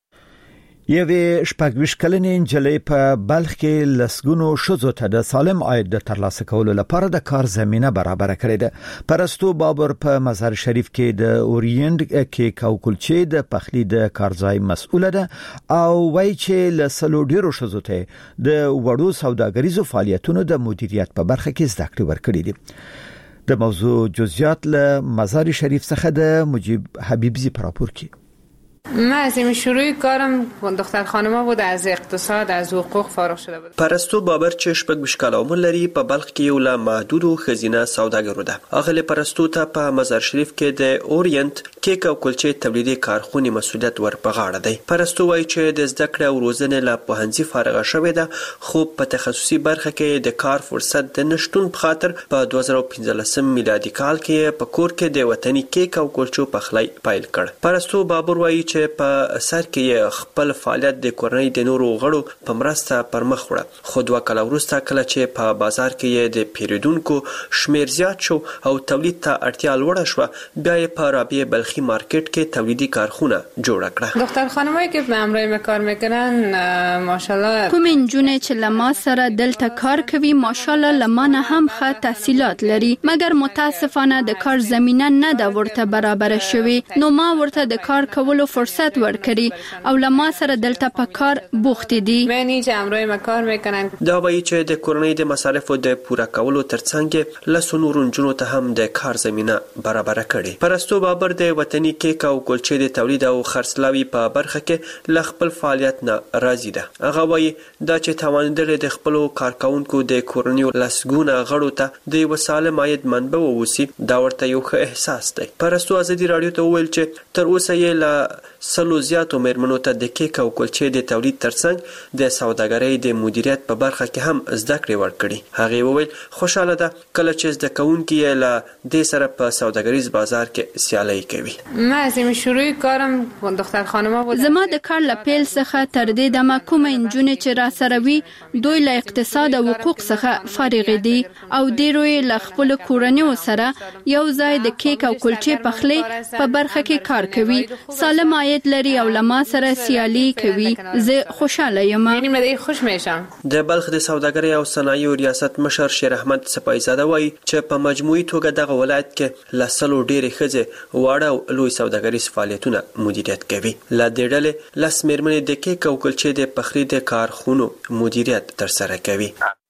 Speaker 2: یوه شپږ کلنې نجلۍ په بلخ کې لسګونو شذو ته د سالم عاید د ترلاسه کولو لپاره د کار زمينه برابر کړې ده. پرستو بابر په مزار شریف کې د اورینډ کې او کلچې د پخلی د کارځای مسؤل ده او وایي چې لسلو ډیرو شذو ته د وړو سوداګریزو فعالیتونو د مدیریت په برخه کې زده کړې ورکړې دي. د موضوع جزئیات له مزار شریف څخه د مجیب حبیبزی پر راپور کې.
Speaker 20: من از این شروع کارم دختر خانما بود، از اقتصاد از حقوق فارغ شده بود.
Speaker 21: پرستو بابر چې شپږ مشکل عمر لري په بلخ کې یو لا محدود خزینه سوداګرو ده. اغله پرستو ته په مزار شریف کې د اورینت کیک او کلچې تولیدي کارخونه مسؤلیت ور په غاړه دی. پرستو وایي چې د زده کړې او روزنې لا په هنځي فارغه شوې ده، خو په تخصصي برخه کې د کار فرصت د نشټون په خاطر په دوه زره پنځلسم میلادي کال کې په کور کې د وطني کیک او کلچو پخلی پیل کړ. پرستو بابر وایي چې په سر کې خپل فعالیت د کورنۍ د نورو غړو په مرسته پرمخ وړه، خو دوه کال وروسته کله چې په بازار کې د پیریدونکو شمیر زیات شو او تولید ته اړتیا لوړه شو، بیا یې په رابعه بلخی مارکیټ کې تولیدي کارخونه جوړ کړه.
Speaker 20: دختر خانمایی که به همراه ما کار میکنن ماشاءالله
Speaker 22: کوم انجونې چې لما سره دلته کار کوي ماشاءالله لمانه هم ښه تحصیلات لري، مګر متاسفانه د کار زمينه نه ده ورته برابر شوی، نو ما ورته د کار کولو فرصت ورکړي او لما سره دلته په کار بوخت دي.
Speaker 20: معنی چې همراه ما کار میکنن.
Speaker 21: دا وایي چې د کورنۍ د مصارفو د پوره کولو ترڅنګ له نورو نجونو ته هم د کار زمينه برابر کړي. پرستو بابر د وطني کیک او کلچې د تولید او خرڅلاوي په برخه کې له خپل فعالیت نه راضي ده. هغه وایي دا چې توانیدل د خپل کارکونکو د کورنۍ لسګونه غړو ته د وساله ماید منبع ووسی دا ورته یو ښه احساس دی. پرستو ازادي رادیو ته ویل چې تر اوسه یې له سلو زیاتو مېرمنو ته د کیک او کلچې د تولید ترڅنګ د سوداګرۍ د مدیریت په برخه کې هم زده کړې ورکړي. هغه وویل خوشاله ده کله چې زده کوونکي له دې سره په سوداګریز بازار کې سیالي کوي.
Speaker 20: ما از این شروع کارم دختر خانما بود.
Speaker 22: زما د کار له پیل څخه تر دې دمه کوم انجونې چې را سره وي دوی له اقتصاد او حقوق څخه فارغ دي او ډیروي له خپل کورنیو سره یو ځای د کیک او کلچې پخلی په برخه کې کار کوي، سالم عاید لري او لما سره سیالي کوي. زه خوشاله یم.
Speaker 20: یعنی مې خوش میشم.
Speaker 21: د بلخ د سوداګرۍ او صنایعو ریاست مشر شیر احمد سپایزاده وایي چې په مجموعي توګه دغه ولایت کې لسلو ډېرې ښځې واړه او لوی سوداګریز فعالیتونه مدیریت کوي. له دې ډلې لس مېرمنې د کیک او کلچې د پخلي د کارخونو مدیریت ترسره کوي.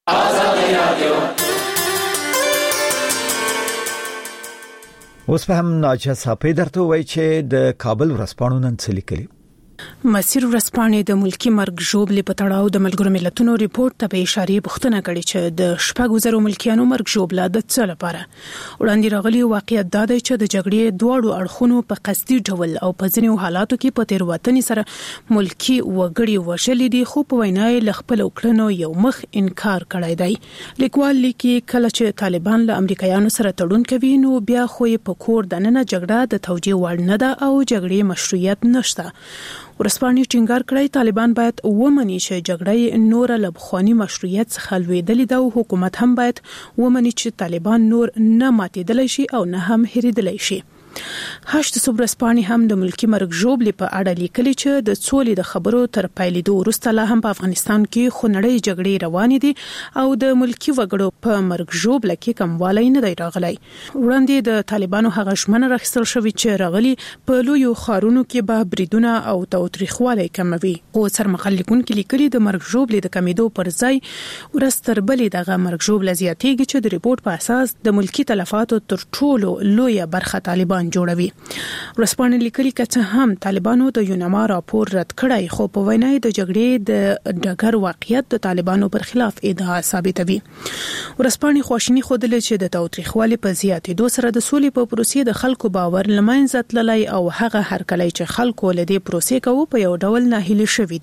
Speaker 2: اوس په هم ناجه صاحب درته وایي چې د کابل ورځپاڼو نن څه لیکلي.
Speaker 10: مسیر ورځپاڼې د ملکی مرګ ژوبلې په تړاو د ملګرو ملتونو ریپورت ته به اشاره بوختنه کړې چې د شپږ زرو ملکیانو مرګ ژوبله د څه لپاره وړاندې راغلي. واقعیت دا دی چې د جګړې دواړو اړخونو په قصدي ډول او په ځینو حالاتو کې په تیروتنې سره ملکی وګړي وژلي دي، خو په وینا یې له خپل کړنو یو مخ انکار کړی دی. لیکوال لیکي کله چې طالبان له امریکایانو سره تړون کوي نو بیا خو یې په کور دننه جګړه د توجیه وړ نه ده او جګړې مشروعیت نشته. ورسپانې ټینګار کړی طالبان باید ومني چې جګړه نور له بخوانی مشروعیت څخه لویدلې ده او حکومت هم باید ومني چې طالبان نور نه ماتېدلی شي او نه هم هېرېدلی شي. هشت صبرسپانی هم د ملکی مرګ ژوبلې په اړه لیکلي چې د سولې د خبرو تر پایلیدو وروسته لا هم په افغانستان کې خونړۍ جګړې روانې دي او د ملکی وګړو په مرګ ژوبله کې کموالی نه دی راغلی. وړاندې د طالبانو هغه ژمنه راخیستل شوې چې راغلي په لویو ښارونو کې به بریدونه او تاوتریخوالی کموي. خو سرمقال لیکونکي لیکلي د مرګ ژوبلې د کمیدو پر ځای ورځ تر بلې دغه مرګ ژوبله زیاتېږي چې د ریپورت په اساس د ملکی تلفاتو تر ټولو لویه برخه طالبان جوړوي. ورسپانې لیکلي چې هم طالبانو د یوناما راپور رد کړی، خو په وینا د جګړې د ډګر واقعیت د طالبانو پر خلاف ادعا ثابتوي. ورسپانې خواشیني خوده چې د تاوتریخوالي په زیاتېدو سره د سولې په پروسې د خلکو باور لمنځه تللی او هغه هرکلی چې خلکو له دې پروسې کوي په یو ډول ناهیلي شوي دي.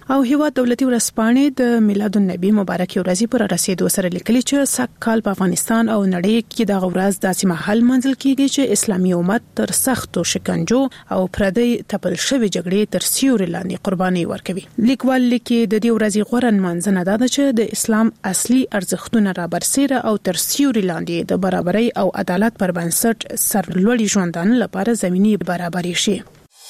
Speaker 10: او هیواد دولتي ورځپاڼې د میلاد النبی مبارکي ورځ پر رسیدو سره لیکلي چې سږ کال په افغانستان او نړۍ کې د ورځ داسې مهال منځل کیږي چې اسلامي امت تر سختو شکنجو او پردي تپل شوی جګړې تر سیوري لاندې قرباني ورکوي. لیکوال لیکي د دې ورځې غوړن منځنه ده چې د اسلام اصلي ارزښتونه را برسېره او تر سیوري لاندې د برابرۍ او عدالت پر بنسټ سرلوړي ژوندانه لپاره زمینی برابري شي.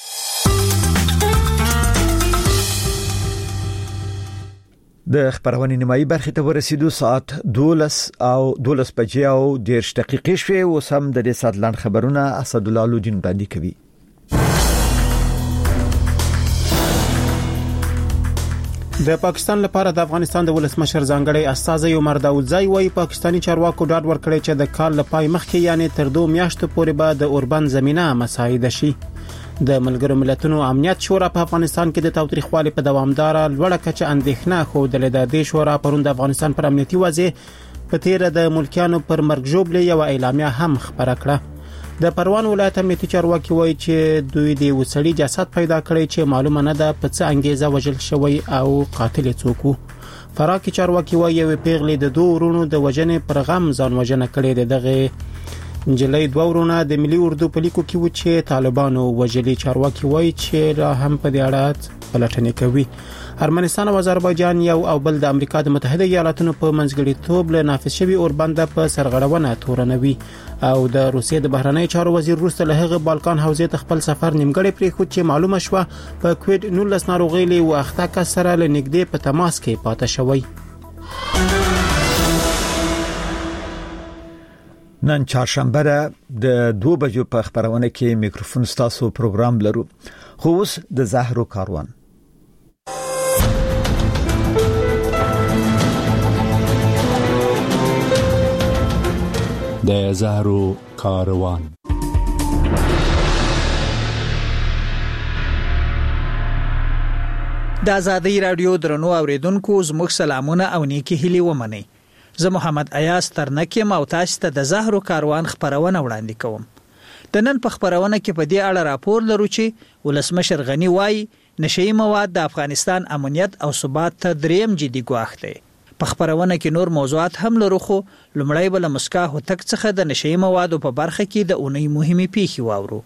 Speaker 2: د خبرونې نیمایي برخې ته ورسېدو ساعت دولس او دولس بجې او دېرش دقیقې شوې او سم د دې ساعت لاند خبرونه اسد الله لودین باندې کوي.
Speaker 3: د پاکستان لپاره د افغانستان د ولسمشر ځانګړی استازی عمر داودزای وايي پاکستاني چارواکو ډاډ ورکړی چې د کال لپاره مخکې یعنی تر دوه میاشتو پورې به د اوربان زمينه مساعده شي. د ملګرو ملتونو امنیت شورا په افغانستان کې د تاوتریخوالي په دوامدار لوړه کچه اندېښنه خوده د دې شورا پروند افغانستان پر امنیتي وضعیت په تیر د ملکیانو پر مرګ ژوبلې یو اعلامیه هم خبره کړه. د پروان ولایت امنیتي چارواکي وایي چې دوی د وسړي جسد پیدا کړی چې معلومه نه ده په څه انګیزه وژل شوی او قاتل څوک و. فراکي چارواکي وایي یو پیغلې د دوه ورونو د وژنې پر غم ځان وژنه کړې ده. دغه انجلۍ دوه ورونه د ملي اردو په لیکو کې و چې طالبانو وژلي. چارواکي وایي چې را هم په دې اړه پلټنې کوي. ارمنستان او آذربایجان یو او بل د امریکا د متحده ایالاتونو په منځګړیتوب له نافذ شوی اوربند په سرغړونه تورنوي او د روسیې د بهرنی چارو وزیر روس له هغه بالکان حوزې ته خپل سفر نیمګړی پرې خو چې معلومه شوه په کووډ نولس ناروغي له وخته کا سره له نږدې په تماس کې پاتې شوی.
Speaker 2: نن چهارشنبه ده د دو بجو په خبرونه کې میکروفون ستاسو پروګرام لرو. خو اوس د زهرو کاروان.
Speaker 6: د زهرو کاروان.
Speaker 23: د آزادۍ رادیو درنو اوریدونکو زموږ سلامونه او نیکی هیلې ومنئ. زه محمد ایاز ترنکیم او تاسو ته د زهرو کاروان خبرونه وړاندې کوم. د نن په خبرونه کې په دې اړه راپور لرو چې ولسمشر غنی وایي نشئی مواد د افغانستان امنیت او ثبات ته دریم جدي ګواښ دی. په خبرونه کې نور موضوعات هم لرو خو لومړی بل مسکا هوتک څخه د نشئی موادو په برخه کې د اونۍ مهمه پیښې واورو.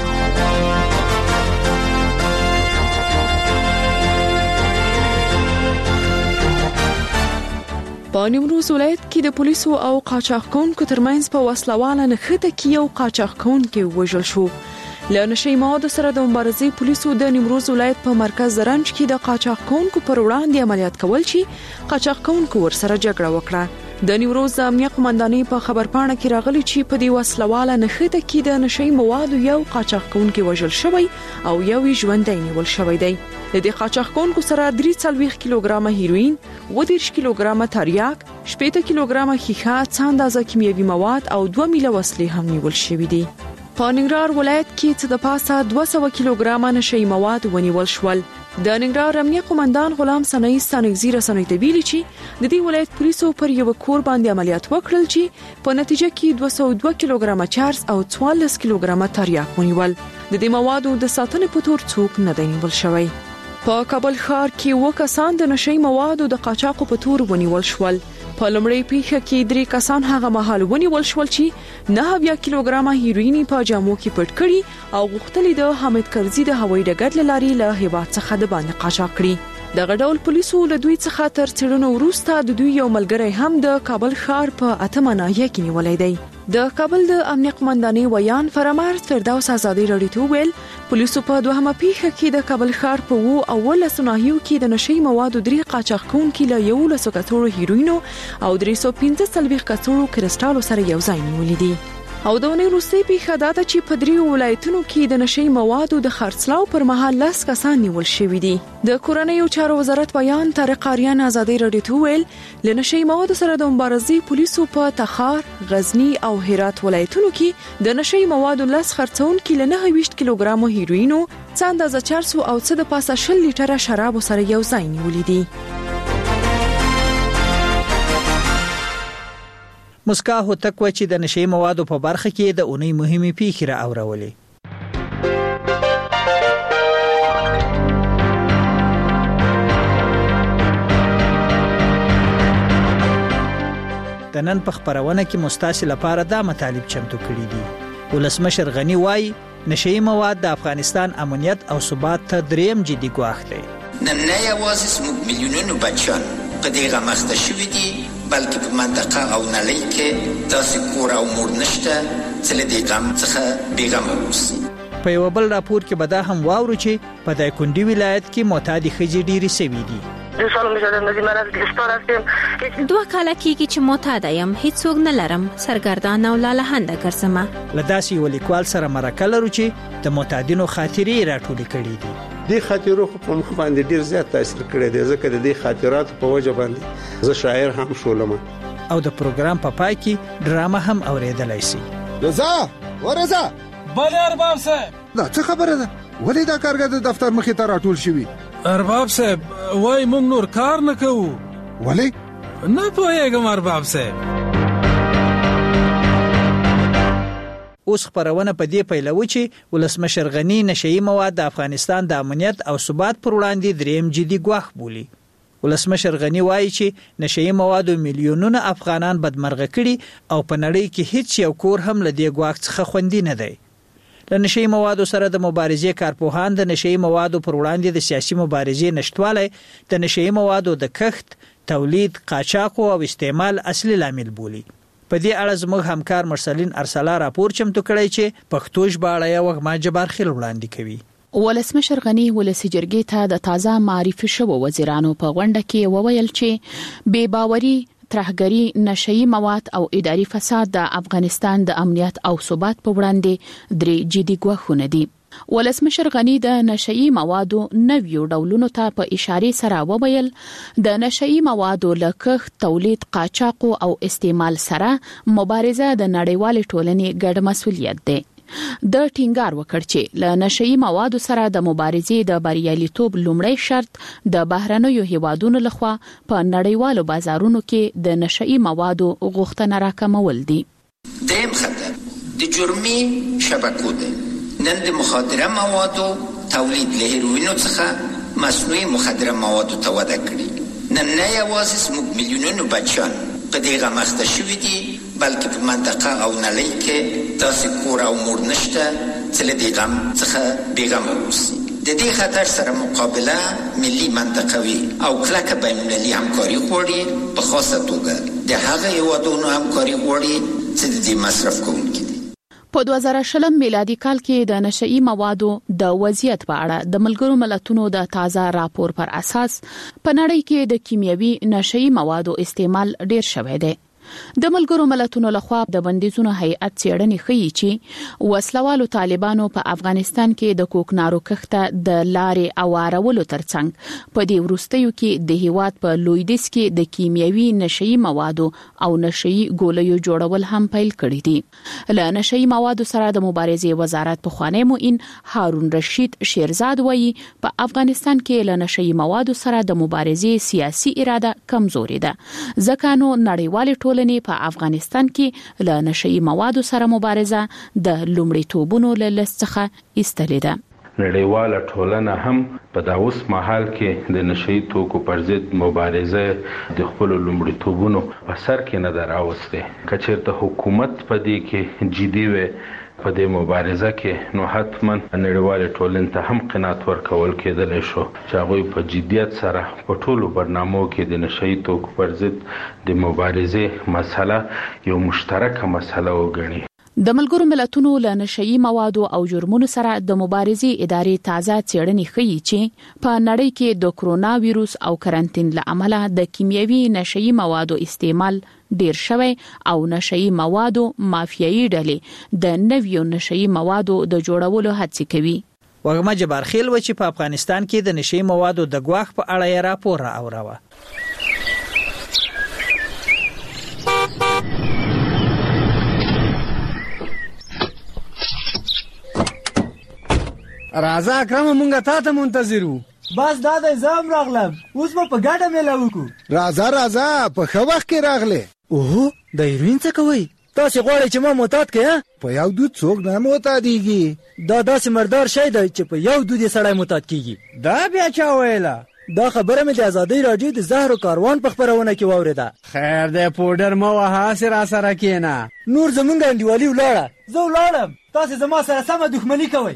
Speaker 24: په نیمروز ولایت کې د پولیسو او قاچاقونکو ترمنځ په وسلواله نښته کې یو قاچاقونکو وژل شو. له نشئی موادو سره د مبارزې پولیسو د نیمروز ولایت په مرکز رنج کې د قاچاقونکو پر وړاندې عملیات کول چې قاچاقونکو ورسره جګړه وکړه. د نیمروز امنیه قومندانۍ په خبرپاڼه کې راغلي چې په دې وسلواله نښته کې د نشئی موادو یو قاچاقونکو وژل شوی او یو ژوندی نیول شوی دی. د دې قاچاقونکو سره درې څلوېښت کیلوګرامه هیروین، اووه دېرش کیلوګرامه تریاک، شپېته کیلوګرامه ښیښه، څه اندازه کیمیاوي مواد او دوه میله وسلې هم نیول شوي دي. په ننګرهار ولایت کې څه د پاسه دوه سوه کیلوګرامه نشئی مواد ونیول شول. د ننګرهار امنیه قومندان غلام سنئی ستانکزی رسنۍ ته ویلي چې د دې ولایت پولیسو پر یو کور باندې عملیات وکړل چې په نتیجه کې دوه سوه دوه کیلوګرامه چارس او څوارلس کیلوګرامه تریاک ونیول. د دې موادو د ساتنې په تور څوک نه دی نیول شوی. په کابل ښار کې و کسان د نشئی موادو د قاچاقو په تور ونیول شول. په لومړی پیښه کې درې کسان هغه مهال ونیول شول چې نه اویا کیلوګرامه هیروین په جامو کې پټ کړي او غوښتل د حامد کرزي د هوایي ډګر لاري له هیواد څخه د باندې قاچاق کړي. دغه ډول پولیسو له دوی څخه تر څېړنو وروسته د دوی یو ملګری هم د کابل ښار په اتمه ناحیه کې نیولای دی. د کابل د امنیه قومندانۍ ویان فرمانرد فردوس آزادۍ رادیو ته ویل پولیسو په دوهمه پیښه کې د کابل ښار په وو اولسو ناحیو کې د نشئی موادو درې قاچاقونکي له یولسو کڅوړو هیروینو او درې سوه پنځه څلوېښت کڅوړو کرسټالو سره یو ځای نیولي دي. او د اونۍ وروستۍ پیښه دا ده چې په دریو ولایتونو کې د نشئی موادو د خرڅلاو پر مهال لس کسان نیول شوي دي. د کورنیو چارو وزارت بیان طارق آریان آزادۍ رادیو ته ویل له نشئی موادو سره د مبارزې پولیسو په تخار، غزنی او هرات ولایتونو کې د نشئی موادو لس خرڅونکي له نهه ویشت کیلوګرامو هیروینو، څه اندازه چارسو او څه د پاسه شل لیټره شرابو سره یو ځای نیولي دي.
Speaker 23: مسکا هوتک و چې د نشئی موادو په برخه کې د اونۍ مهمه پیښې را اورولې. د نن په خبرونه کې مستاسل لپاره دا مطالب چمتو کړي دي. ولسمشر غنی وایي نشئی مواد د افغانستان امنیت او ثبات ته دریم جدي ګواښ دی.
Speaker 4: نن نه یوازې زموږ میلیونونو بچیان په دې غمخته شوي دي بلکې په منطقه او نړۍ کې داسې کور او مور نشته چې له دې غم څخه بېغمه اوسي.
Speaker 23: په یو بل راپور کې به دا هم واورو چې په دایکنډي ولایت کې معتادې ښځې ډېرې سوي دي.
Speaker 9: دوه کاله کېږي چې معتاده یم، هیڅوک نه لرم، سرګردان او لالهنده ګرځمه.
Speaker 23: له داسې یو لیکوال سره مرکه لرو چې د معتادینو خاطرې راټولې کړي دي.
Speaker 5: دې خاطرو په مخ باندې ډیر زیات تاثیر کړی دی ځکه د دې خاطراتو په وجه باندې زه شاعر هم شولم.
Speaker 23: او د پروګرام په پای کې ډرامه هم اوریدلای شي.
Speaker 7: رضا ورزا
Speaker 8: بل ارباب صاحب
Speaker 7: دا څه خبره ده؟ ولې دا کارګر د دفتر مخې ته راټول شوی؟
Speaker 8: ارباب صاحب وای موږ نور کار نه کوو.
Speaker 7: ولې؟
Speaker 8: نه پوهیږم ارباب صاحب.
Speaker 23: اوس خبرونه په دې پیلوي چې ولسمشر غنی نشئی مواد د افغانستان د امنیت او ثبات پر وړاندې دریم جدي ګواښ بولي. ولسمشر غنی وایي چې نشئی مواد میلیونونه افغانان بدمرغه کړي او په نړۍ کې هیڅ یو کور هم له دې ګواښ څخه خوندي نه دی. له نشئی موادو سره د مبارزې کارپوهان د نشئی موادو پر وړاندې د سیاسي مبارزې نشټوالی د نشئی موادو د کښت، تولید، قاچاق او استعمال اصلي لامل بولي. په دې اړه زموږ همکار مرسلین ارسلا راپور چمتو کړی چې پښتو ژباړه یې وغما جبار خیل وړاندې کوي.
Speaker 25: ولسمشر غنی ولسی جرګې ته د تازه معرفي شوو وزیرانو په غونډه کې وویل چې بې باوري، ترهګري، نشئی مواد او اداري فساد د افغانستان د امنیت او ثبات په وړاندې درې جدي ګواښونه دي. ولسمشر غنی د نشئی موادو نویو ډولونو ته په اشاره سره وویل د نشئی موادو له کښت، تولید، قاچاق او استعمال سره مبارزه د نړیوال ټولنې ګډ مسؤلیت دی. د ټینګار وکړ چې له نشئی موادو سره د مبارزې د بریالیتوب لومړی شرط د بهرنیو هیوادونو لخوا په نړیوالو بازارونو کې د نشئی موادو غوښتنه راکمول دي.
Speaker 4: دیم خطر د جرمي شبکو دی. نن د مخدره موادو تولید له هیروینو څخه مصنوعي مخدره موادو ته وده کړي. نن نه یوازې زموږ میلیونونو بچیان په دې غمخته شوي دي بلکې په منطقه او نړۍ کې داسې کور او مور نشته چې له دې غم څخه بېغمه اوسي. د دې خطر سره مقابله ملي، منطقوي او کلکه بین‌المللي همکاري غواړي. په خاصه توګه د هغه هیوادونو همکاري غواړي چې د دې مصرف کوونکي دي.
Speaker 25: په دوه زره شلم میلادي کال کې د نشئی موادو د وضعیت په اړه د ملګرو ملتونو د تازه راپور پر اساس په نړۍ کې د کیمیاوي نشئی موادو استعمال ډیر شوی دی. د ملګرو ملتونو لخوا د بندیزونو هیئت څېړنې ښیي چې وسلوالو طالبانو په افغانستان کې د کوکنارو کښته د لارې اوارولو ترڅنګ په دې وروستیو کې د هیواد په لویدیځ کې د کیمیاوي نشئی موادو او نشئی ګولیو جوړول هم پیل کړي دي. له نشئی موادو سره د مبارزې وزارت پخوانی معین هارون رشید شیرزاد وایي په افغانستان کې له نشئی موادو سره د مبارزې سیاسي اراده کمزوري ده ځکه نو نړیوال ټولنې په افغانستان کې له نشئی موادو سره مبارزه د لومړیتوبونو له لست څخه ایستلې ده.
Speaker 26: نړیواله ټولنه هم په دا اوس مهال کې د نشئی توکو پر ضد مبارزه د خپل لومړیتوبونو په سر کې نه دراوسته. کچېرته حکومت په دې کې جدي وي په دې مبارزه کې نو حتما نړیواله ټولنه ته هم قناعت ورکول کېدل شو چې هغه په جدیت سره په ټولو برنامو کې د نشئی توکو پر ضد د مبارزې مسله یو مشترکه مسله وګڼي.
Speaker 25: د ملګرو ملتونو له نشئی موادو او جرمونو سره د مبارزې ادارې تازه څېړنې ښیي چې په نړۍ کې د کرونا وایروس او کرنټین له امله د کیمیاوي نشئی موادو استعمال ډیر شوی او نشئی موادو مافیایي ډلې د نویو نشئی موادو د جوړولو هڅې کوي.
Speaker 23: وغما جبار خیل و چې په افغانستان کې د نشئی موادو د ګواښ په اړه یې راپور راوړاوه.
Speaker 27: راځه اکرم مونږه تا ته منتظر وو.
Speaker 28: بس دا د زام راغلم اوس په ګډه میله وکړو.
Speaker 7: راځه راځه په ښه وخت کې راغله.
Speaker 28: اوه د هیروین څه کوي؟ تاسو غواړئ چې ما معتاد کړئ؟
Speaker 7: په یو دود څوک نه معتادیږي.
Speaker 28: دا داسې مردار شی دی چې په یو دود یې سړی معتاد کیږي.
Speaker 27: دا بیا چا ویله؟
Speaker 28: دا خبره مې د ازادي راډیو د زهر کاروان په خبرونه کې واورېده.
Speaker 27: خیر دی پودر مو وهاسې را سره کېنه.
Speaker 28: نور زمونږ انډیوالي ولاړه. زه ولاړم. تاسې زما سره سمه دښمني کوئ.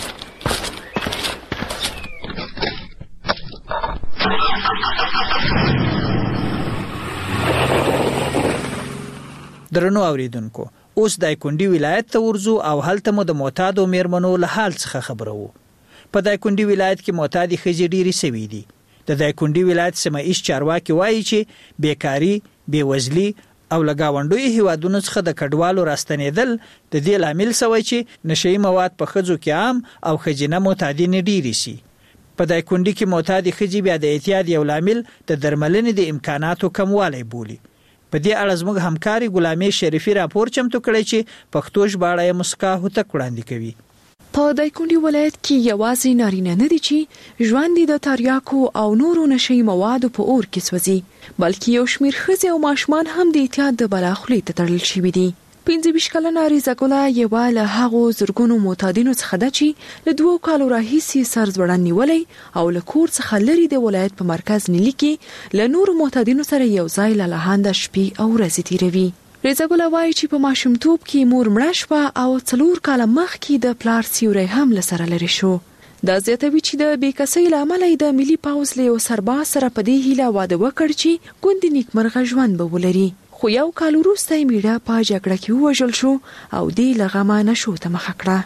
Speaker 23: درنو اوریدونکو، اوس دایکنډي ولایت ته ورځو او هلته مو د معتادو میرمنو له حال څخه خبرو. په دایکنډي ولایت کې معتادي ښځې ډېرې سوي دي. د دایکنډي ولایت سیمه ایز چارواکي وایي چې بیکاري، بېوزلي او له ګاونډیو هیوادونو څخه د کډوالو راستنېدل د دې لامل شوی چې نشهیي مواد په ښځو کې عام او ښځینه معتادینې ډېرې سي. په دایکنډي کې معتادي ښځې بیا د اعتیاد یو لامل د درملنې د امکاناتو کموالی بولي. په دې اړه زموږ همکاري غلامې شریفي راپور چمتو کړی چې پښتو ژباړه یې مسکا هوتک وړاندې کوي.
Speaker 24: په دایکنډي ولایت کې یوازې نارینه نه دي چې ژوند د تریاکو او نورو نشهیي موادو په اور کې سوځي، بلکې یو شمېر ښځې او ماشومان هم د اعتیاد د بلا خولې ته تړل شوي دي. پنځه ویشت کلنه ریزه ګله یوه له هغو زرګونو معتادینو څخه ده چې له دوو کالو راهیسې سر ځوړند نیولی او له کور څخه لرې د ولایت په مرکز نیلي کې له نورو معتادینو سره یو ځای له لهانده شپې او ورځې تیروي. ریزه ګله وایي چې په ماشومتوب کې مور مړه شوه او څلور کاله مخکې د پلار سیوری هم له سره لرې شو. دا زیاتوي چې د بېکسۍ له امله د ملي پوځ له یو سرباز سره په دې هیله واده وکړ چې ګوندې نیکمرغه ژوند به ولري. خو یو کال وروسته یې میړه په جګړه کې ووژل شو او دې له غمه نشو ته مخه کړه.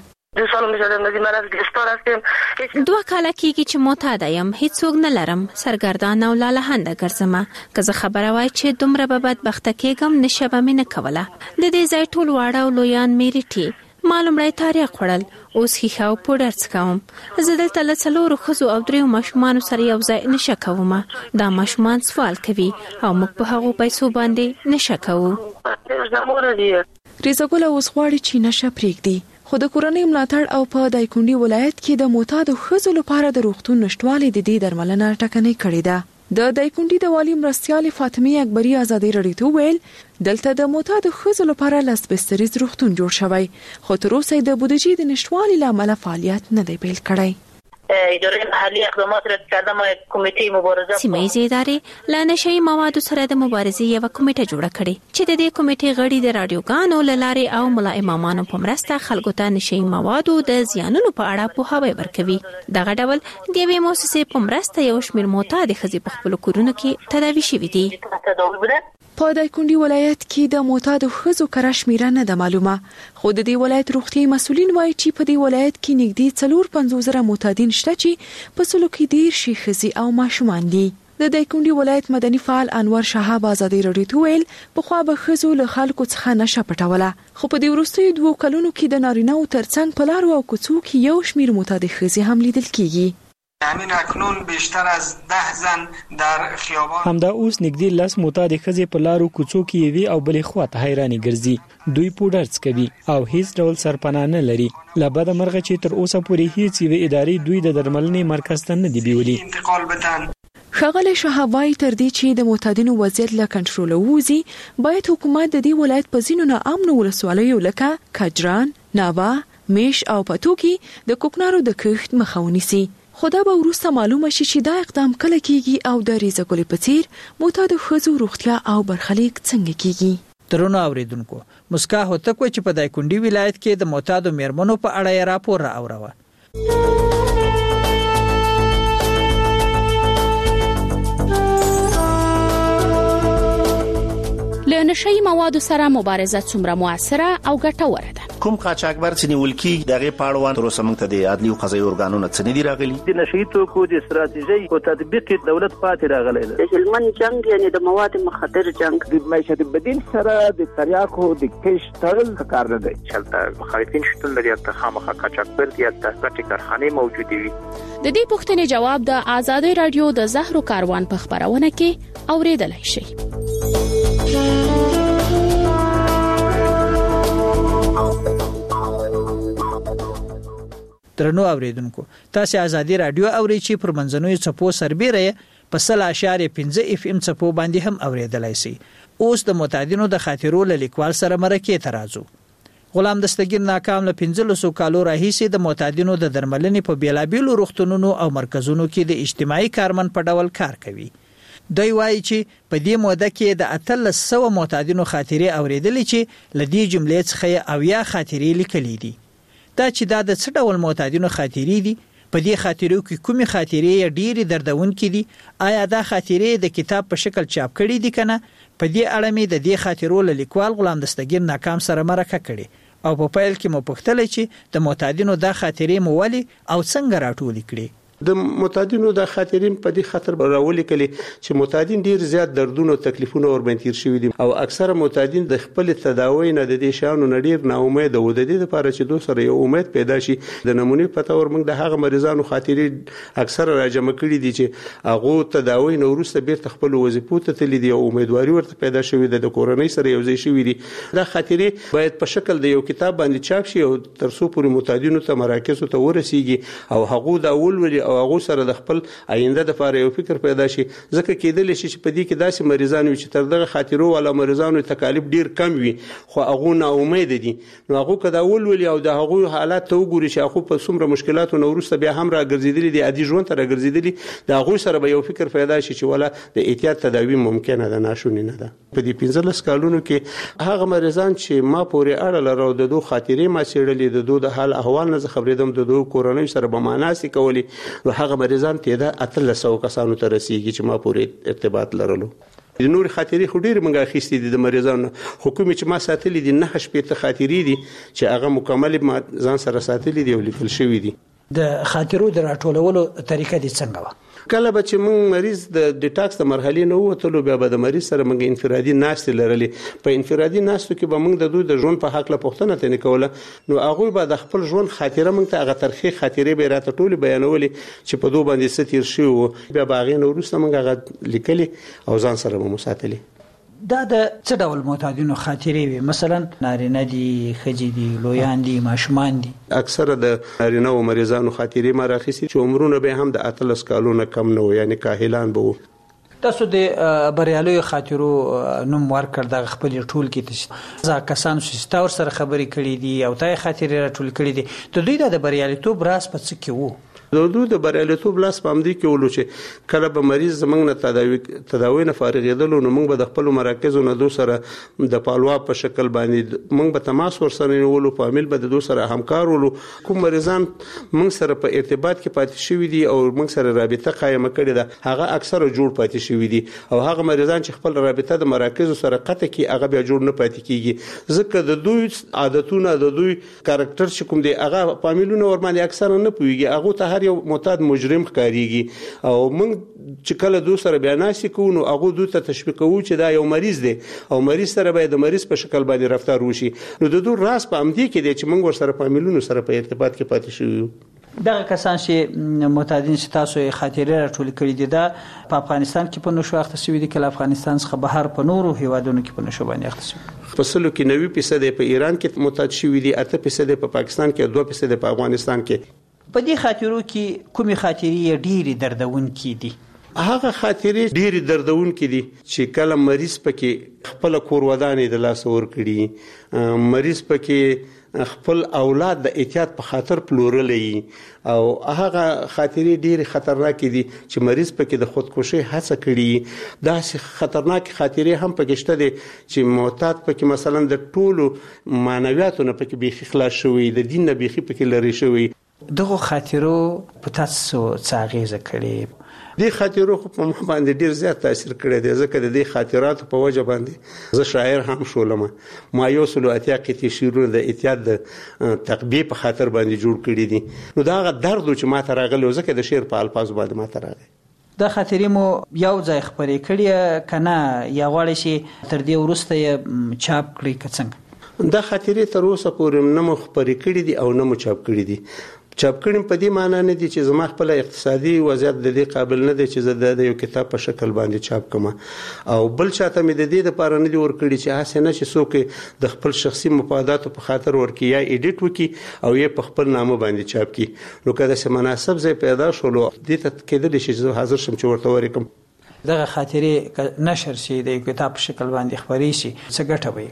Speaker 9: دوه کاله کېږي چې معتاده یم، هیڅوک نه لرم، سرګردان او لالهنده ګرځمه. که زه خبره وای چې دومره به بدبخته کېږم نشه به مې نه کوله. د دې ځای ټول واړه او لویان مې ریټي. ما لومړی تاریخ خوړل، اوس ښیښه او پوډر څکوم. زه دلته له څلورو ښځو او دریو ماشومانو سره یو ځای نشه کوم. دا ماشومان سوال کوي او موږ په هغو پیسو باندې نشه کوو.
Speaker 24: ریزه ګله اوس غواړي چې نشه پرېږدي، خو د کورنۍ ملاتړ او په دایکنډي ولایت کې د معتادو ښځو لپاره د روغتون نشتوالي د دې درملنه ټکنۍ کړې ده. د دایکنډي د والي مرستیالې فاطمه اکبري ازادي راډیو ته وویل دلته د معتادو ښځو لپاره لس بستریز روغتون جوړ شوی، خو تر اوسه د بودیجې د نشتوالي له امله فعالیت نه دی پیل کړی.
Speaker 1: اداره محلي اقدامات را کردم کمیته مبارزه
Speaker 9: سیمه ایزې ادارې له نشهیي موادو سره د مبارزې یوه کمیټه جوړه کړې چې د دې کمیټې غړي د راډیوګانو له لارې او ملا امامانو په مرسته خلکو ته نشهیي موادو د زیانونو په اړه پوهاوی ورکوي. دغه ډول د یوې مؤسسې په مرسته یو شمېر معتادې ښځې په خپلو کورونو کې تداوي شوي دي.
Speaker 24: په دایکنډي ولایت کې د معتادو ښځو کره شمیره نه ده معلومه، خو د دې ولایت روغتیايي مسؤلین وایي چې په دې ولایت کې نږدې څلور پنځوس زره معتادین شته چې په سلو کې دېرش ښځې او ماشومان دي. د دایکنډي ولایت مدني فعال انور شهاب ازادي راډیو ته ویل پخوا به ښځو له خلکو څخه نشه پټوله، خو په دې وروستیو دوو کلونو کې د نارینه‌و ترڅنګ په لارو او کوڅو کې یو شمېر معتادې ښځې هم لیدل کېږي.
Speaker 11: همین اکنون بیشتر از ده زن در خیابان
Speaker 12: همدا اوس نږدې لس معتادې ښځې په لارو کوڅو کې یوې او بلې خواته حیرانې ګرځي. دوی پوډر څکوي او هیڅ ډول سرپناه نه لري. له بده مرغه چې تر اوسه پورې هیڅ یوې ادارې دوی د درملنې مرکز ته نه دی بیولي.
Speaker 11: انتقال بدن
Speaker 24: ښاغلی شهابای تر دې چې د معتادینو وضعیت له کنټروله ووځي باید حکومت د دې ولایت په ځینو ناامنو ولسوالیو لکه کجران، ناوا، میش او پتو کې د کوکنارو د کښت مخه ونیسي. خو دا به وروسته معلومه شي چې دا اقدام کله کیږي او د ریزه ګلې په څیر معتادو ښځو روغتیا او برخلیک څنګه کیږي.
Speaker 23: درنو اوریدونکو، مسکا هوتک چې په دایکنډي ولایت کې د معتادو میرمنو په اړه یې راپور راوړو.
Speaker 25: له نشهیي موادو سره مبارزه څومره موثره او ګټوره ده؟
Speaker 13: کوم قاچاقبر چې نیول کېږي دغه پاړوان تر اوسه موږ ته د عدلي او قضایي ارګانونو څخه نه دي راغلي.
Speaker 14: د نشهیي توکو د استراتیژي او تطبیق دولت پاتې راغلی دی.
Speaker 16: د هلمند جنگ یعنی د مواد مخدر جنگ
Speaker 17: د معیشت بدیل سره د تریاکو د کښت تړل کار نه دی.
Speaker 18: چلته مخالفین شتون لري چې خامخا قاچاقبر دي د غټي کارخانې موجودې وي.
Speaker 25: د دې پوښتنې جواب د آزادي رادیو د زهرو کاروان په خبرونه کې اوریدلای شئ.
Speaker 23: درنو اوریدونکو، تاسو آزادي رادیو اورئ چې پر منځنوي څپو سربېره په سل اشاریه پنځه اف ام څپو باندې هم اوریدلای شئ. اوس د معتادینو د خاطرو له لیکوال سره مرکه ته راځو. غلام دستګیر ناکام له پنځه سوه کالو راهیسې د معتادینو د درملنې په بیلابیلو روغتونونو او مرکزونو کې د اجتماعي کارمن په ډول کار کوي. دوی وایي چې په دې موده کې د اتلس سوه معتادینو خاطرې اورېدلې چې له دې جملې څخه اویا خاطرې لیکلې دي. دا چې دا د څه ډول معتادینو خاطرې دي، په دې خاطرو کې کومې خاطرې ډېرې دردونکې دي، آیا دا خاطرې د کتاب په شکل چاپ کړي دي کنه؟ په دې اړه مې د دې خاطرو له لیکوال غلام دستګیر ناکام سره مرکه کړې او په پیل کې مو پوښتل چې د معتادینو دا خاطرې مو ولې او څنګه راټولې کړې.
Speaker 5: د معتادینو د خاطرین په دې خاطر راولي کلی چې معتادین ډیر زیات دردونه او تکلیفونه ورباندې تیر شوي دي او اکثره معتادین د خپل تداوی نه د دې شانو نه ډیر نا امید او د دې لپاره چې دوی سره یو امید پیدا شي د نمونې په تور موږ د هغه مریضانو خاطرې اکثره راجمع کړي دي چې هغه تداوی نه ورسته بیرته خپل وظیفو ته تللی دي او امیدواري ورته پیدا شوي ده د کورنۍ سره یو ځای شوي دي. دا خاطرې باید په شکل د یو کتاب باندې چاپ شي او تر څو پورې معتادینو ته مراکز ته ورسیږي او هغه د اول ولي او هغه سره د خپل آینده د لپاره یو فکر پیدا شي. ځکه کېدل شي چې په دې کې داسې مریضان وي چې تر دغه خاطرو ولا مریضانو تکالیف ډیر کم وي خو هغه نه امید دي، نو هغه کدا اول ولي او د هغه حالات ته وګوري چې هغه په څومره مشکلاتو نو ورسته بیا هم راګرځیدلي دي، عادي ژوند ته راګرځیدلي، د هغه سره به یو فکر پیدا شي چې ولا د احتیاط تداوی ممکنه ده، ناشونی نه ده. په دې پنځلس کالونو کې هغه مریضان چې ما پورې اړه لرو د دوه خاطرې ما سیړلې د دوه د حال احوال نه خبرېدم د دوه کورنۍ سره به معناسي کولی، نو هغه مریضان ته دا اتلس سوه کسانو ته رسیږي چې ما پورې ارتباط لرلو. د نور خاطرې خو ډېرې موږ اخیستې دي د مریضانو، خو کومې چې ما ساتلې دي نه شپېته خاطرې دي چې هغه مکمل ما ځان سره ساتلې دي او لیکل شوي دي.
Speaker 23: د خاطرو د راټولولو طریقه دې څنګه وه؟
Speaker 5: کله به چې موږ مریض د ډیټاکس د مرحلې نه ووتلو بیا به د مریض سره موږ انفرادي ناستې لرلې. په انفرادي ناستو کې به موږ د دوی د ژوند په هکله پوښتنه ترې کوله، نو هغوی به د خپل ژوند خاطره موږ ته هغه ترخې خاطرې به یې راته ټولې بیانولې چې په دوی باندې څه تېر شوي وو، بیا به هغې نه وروسته موږ هغه لیکلې او ځان سره به مو ساتلې.
Speaker 23: دا د څه ډول معتادینو خاطرې وي؟ مثلا نارینه دي، ښځې دي، لویان دي، ماشومان دي؟
Speaker 5: اکثره د نارینه او مریضانو خاطرې ما راخیستې چې عمرونه به هم د اتلس کالو نه کم نه وو، یعنی کاهلان به وو.
Speaker 23: تاسو د بریالیو خاطرو نوم ورکړ د خپل ټول کې ځکه کسان چې تاسو سره خبرې کړې دي او تای خاطرې راټول کړې دي، د دوی د بریالیتوب راز په څه کې وو؟
Speaker 5: د دوی د بریالیتوب لاس په همدې کې ولو چې کله به مریض زموږ نه تداوی تداوی نه فارغېدلو نو موږ به د خپل مراکزو نه دوی سره د پالوا په شکل باندې موږ به تماس ورسره نیولو، فامیل به د دوی سره همکار ولو. کوم مریضان موږ سره په ارتباط کې پاتې شوي دي او موږ سره رابطه قایمه کړې ده هغه اکثره جوړ پاتې شوي دي، او هغه مریضان چې خپل رابطه د مراکزو سره قطع کړي هغه بیا جوړ نه پاتې کیږي، ځکه د دوی عادتونه د دوی کاراکټر چې کوم دی هغه فامیلونه ور باندې اکثره نه پوهیږي، هغه ته هر یو معتاد مجرم ښکاریږي او موږ چې کله دوی سره بیا ناسي کوو نو هغه دوی ته تشویق کوو چې دا یو مریض دی او مریض سره باید د مریض په شکل باندې رفتار وشي. نو د دوی راز په همدې کې دی چې موږ ور سره فامیلونو سره په ارتباط کې پاتې شوو.
Speaker 23: دغه کسان چې معتادین چې تاسو یې خاطرې راټول کړي دي دا په افغانستان کې په نشو اخته شوي دي که له افغانستان څخه بهر په نورو هیوادونو کې په نشو باندې اخته شوي؟
Speaker 5: په سلو کې نوي فیصد په ایران کې معتاد شوي دي، اته فیصد په پاکستان کې، دوه فیصد په افغانستان کې.
Speaker 23: په دې خاطرو کې کومې خاطرې ډېرې دردونکې دي؟
Speaker 5: هغه خاطرې ډېرې دردونکې دي چې کله مریض پکې خپل کور ودانې د لاس ور کړي، مریض پکې خپل اولاد د احتیاط په خاطر پلورلې، او هغه خاطرې ډېرې خطرناکې دي چې مریض پکې د خودکشي هڅه کړي. داسې خطرناکې خاطرې هم پکې شته دي چې معتاد پکې مثلا د ټولو معنویاتو نه پکې بیخي خلاص شوی، د دین نه بیخي پکې لرې شوی.
Speaker 23: دغه خاطرو په تاسو څه اغیزه کړې؟
Speaker 5: دې خاطرو په ما باندې ډیر زیات تاثیر کړی دی، ځکه د دې خاطراتو په وجه باندې زه شاعر هم شولم. ما یو سلو اتیا قطعې شعرونه د احتیاط د تقبیه په خاطر باندې جوړ کړي دي، نو دا هغه درد چې ما ته راغلی ځکه د شعر په الفاظو باندې ما ته راغی.
Speaker 23: دا خاطرې مو یو ځای خپرې کړي که نه یا غواړئ چې تر دې وروسته یې چاپ کړئ که څنګه؟
Speaker 5: دا خاطرې تر اوسه پورې نه مو خپرې کړي دي او نه مو چاپ کړي دي. چاپ کړم په دې معنی نه دي چې زما خپل اقتصادي وضعیت د دې قابل نه دی چې زه د یو کتاب په شکل باندې چاپ کړم، او بل چاته مې د دې لپاره نه دی ورکړي چې هڅه نه چې څوک د خپل شخصي مفاداتو په خاطر ورکړي یا ایډیټ وکړي او یې په خپل نامه باندې چاپ کړي. نو کله چې مناسب ځای پیدا شول دې ته کېدل شي چې حاضر شم چې ورته ورکم.
Speaker 23: دغه خاطرې نشر شي د کتاب په شکل باندې خبرې شي څه ګټه وي؟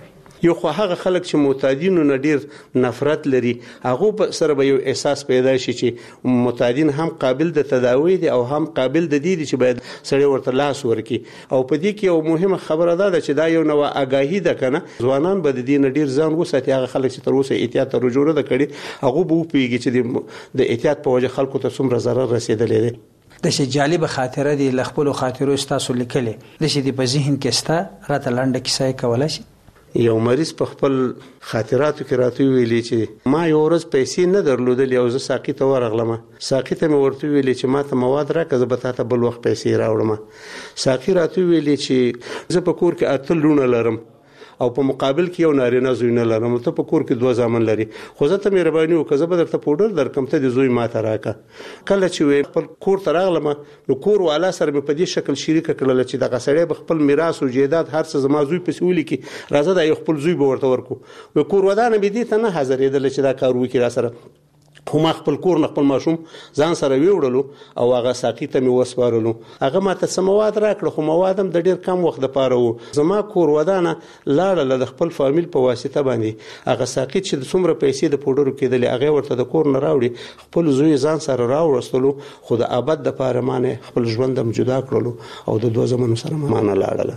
Speaker 5: یو خو هغه خلک چې معتادینو نه ډیر نفرت لري هغه په سره به یو احساس پیدا شي چې معتادین هم قابل د تداوی دي او هم قابل د دې چې باید سړی ورته لاس ورکړي او په دې کې یو مهمه خبره ده چې دا یو نو آگاهی ده کنه ځوانان به د دې نه ډیر ځان وساتي هغه خلک چې تر اوسه احتیاط ته رجوع نه کړي هغه به پیږي چې د احتیاط په وجه خلکو ته څومره ضرر رسیدلی دی.
Speaker 23: د شي جالب خاطره دی لخپل خاطرو استاسو لیکلې د شي په ذهن کې ستا راته لنډه کیسه کولای شي.
Speaker 5: یو مریض په خپل خاطراتو کې راته ویلي چې ما یو ورځ پیسې نه درلودلې او زه ساقي ته ورغلم. ساقي ته مې ورته ویلي چې ما ته مواد راکړه زه به تا ته بل وخت پیسې راوړم. ساقي راته ویلي چې زه په کور کې اته لونه لرم او په مقابل کې یو نارینه زوی نه لرم. ته په کور کې دوه زامن لري خو زه ته مهرباني وکړه زه به درته پوډر درکم ته د زوی ماته راکړه. کله چې خپل کور ته راغلم نو کور والا سره مې په دې شکل شریکه کړل چې دغه سړی به خپل میراث او جیدات هر څه زما زوی پسې ولیکي راځه دا یو خپل زوی به ورته ورکو. و کور ودانه به دې ته نه حاضرېدل چې دا کار وکړي را سره خو ما خپل کور نه خپل ماشوم ځان سره ویوړلو او هغه ساقي ته مې وسپارلو. هغه ماته څه مواد راکړه خو مواد هم د ډیر کم وخت لپاره وو. زما کور ودانه لاړه د خپل فامیل په واسطه باندې هغه ساقي چې څومره پیسې د پوډرو کېدلې هغه ورته د کور نه راوړي خپل زوی ځان سره راوړستلو خو د ابد د پاره مانه خپل ژوند هم جدا کړلو او د دوه زمونو سره مانه لاړله.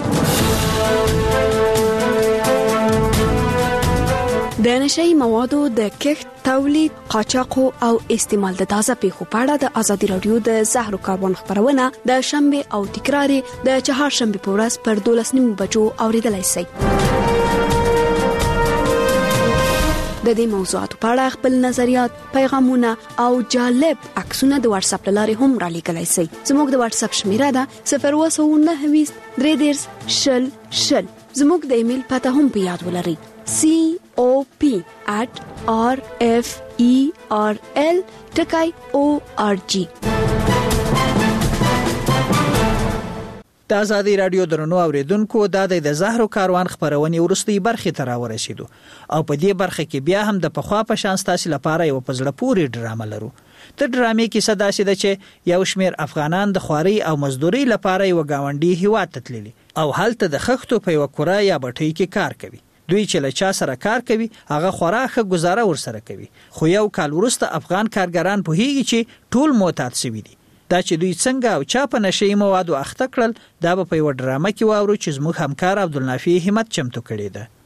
Speaker 2: د نشئی موادو د کښت تولید قاچاق او استعمال د تازه پیښو په اړه د ازادي رادیو د زهرو کاربن خبرونه د شنبه او تکرار د چهارشنبه په ورځ پر دولس نیم بجو اوریدلای شئ. د دې موضوعاتو په اړه خپل نظریات، پیغامونه او جالب عکسونه د واتس اپ لارې هم را لیږلای شئ. زموږ د واتس اپ شمیره ده صفر اووه نهه ویشت درې دېرش شل شل. زموږ د ایمیل پته هم په یاد ولرئ c o p at r f e r l ټکای o r g.
Speaker 23: د ازادي رادیو درنو اوریدونکو د د زهرو کاروان خبرونه ورستي برخه ته راورسېدو او په دې برخه کې بیا هم د پخوا په شان ستاسو لپاره یو پزړه پوری ډرامه لرو. تر ډرامې کې صدا سي د چې یو شمیر افغانان د خواري او مزدوري لپاره یو گاونډي هیواد ته تللي او هلته د خښتو په یو کورا یا بټۍ کې کار کوي. دوی چې له چا سره کار کوي هغه خوراخه گزاره ور سره کوي. خو یو کال وروسته افغان کارګران په هیږي چې ټول معتاد شوي دي. دا چې دوی څنګه او چا په نشئی موادو اخته کړل دا به په یو ډرامه کې واورو چې زموږ همکار عبدالنافع همت چمتو کړی ده.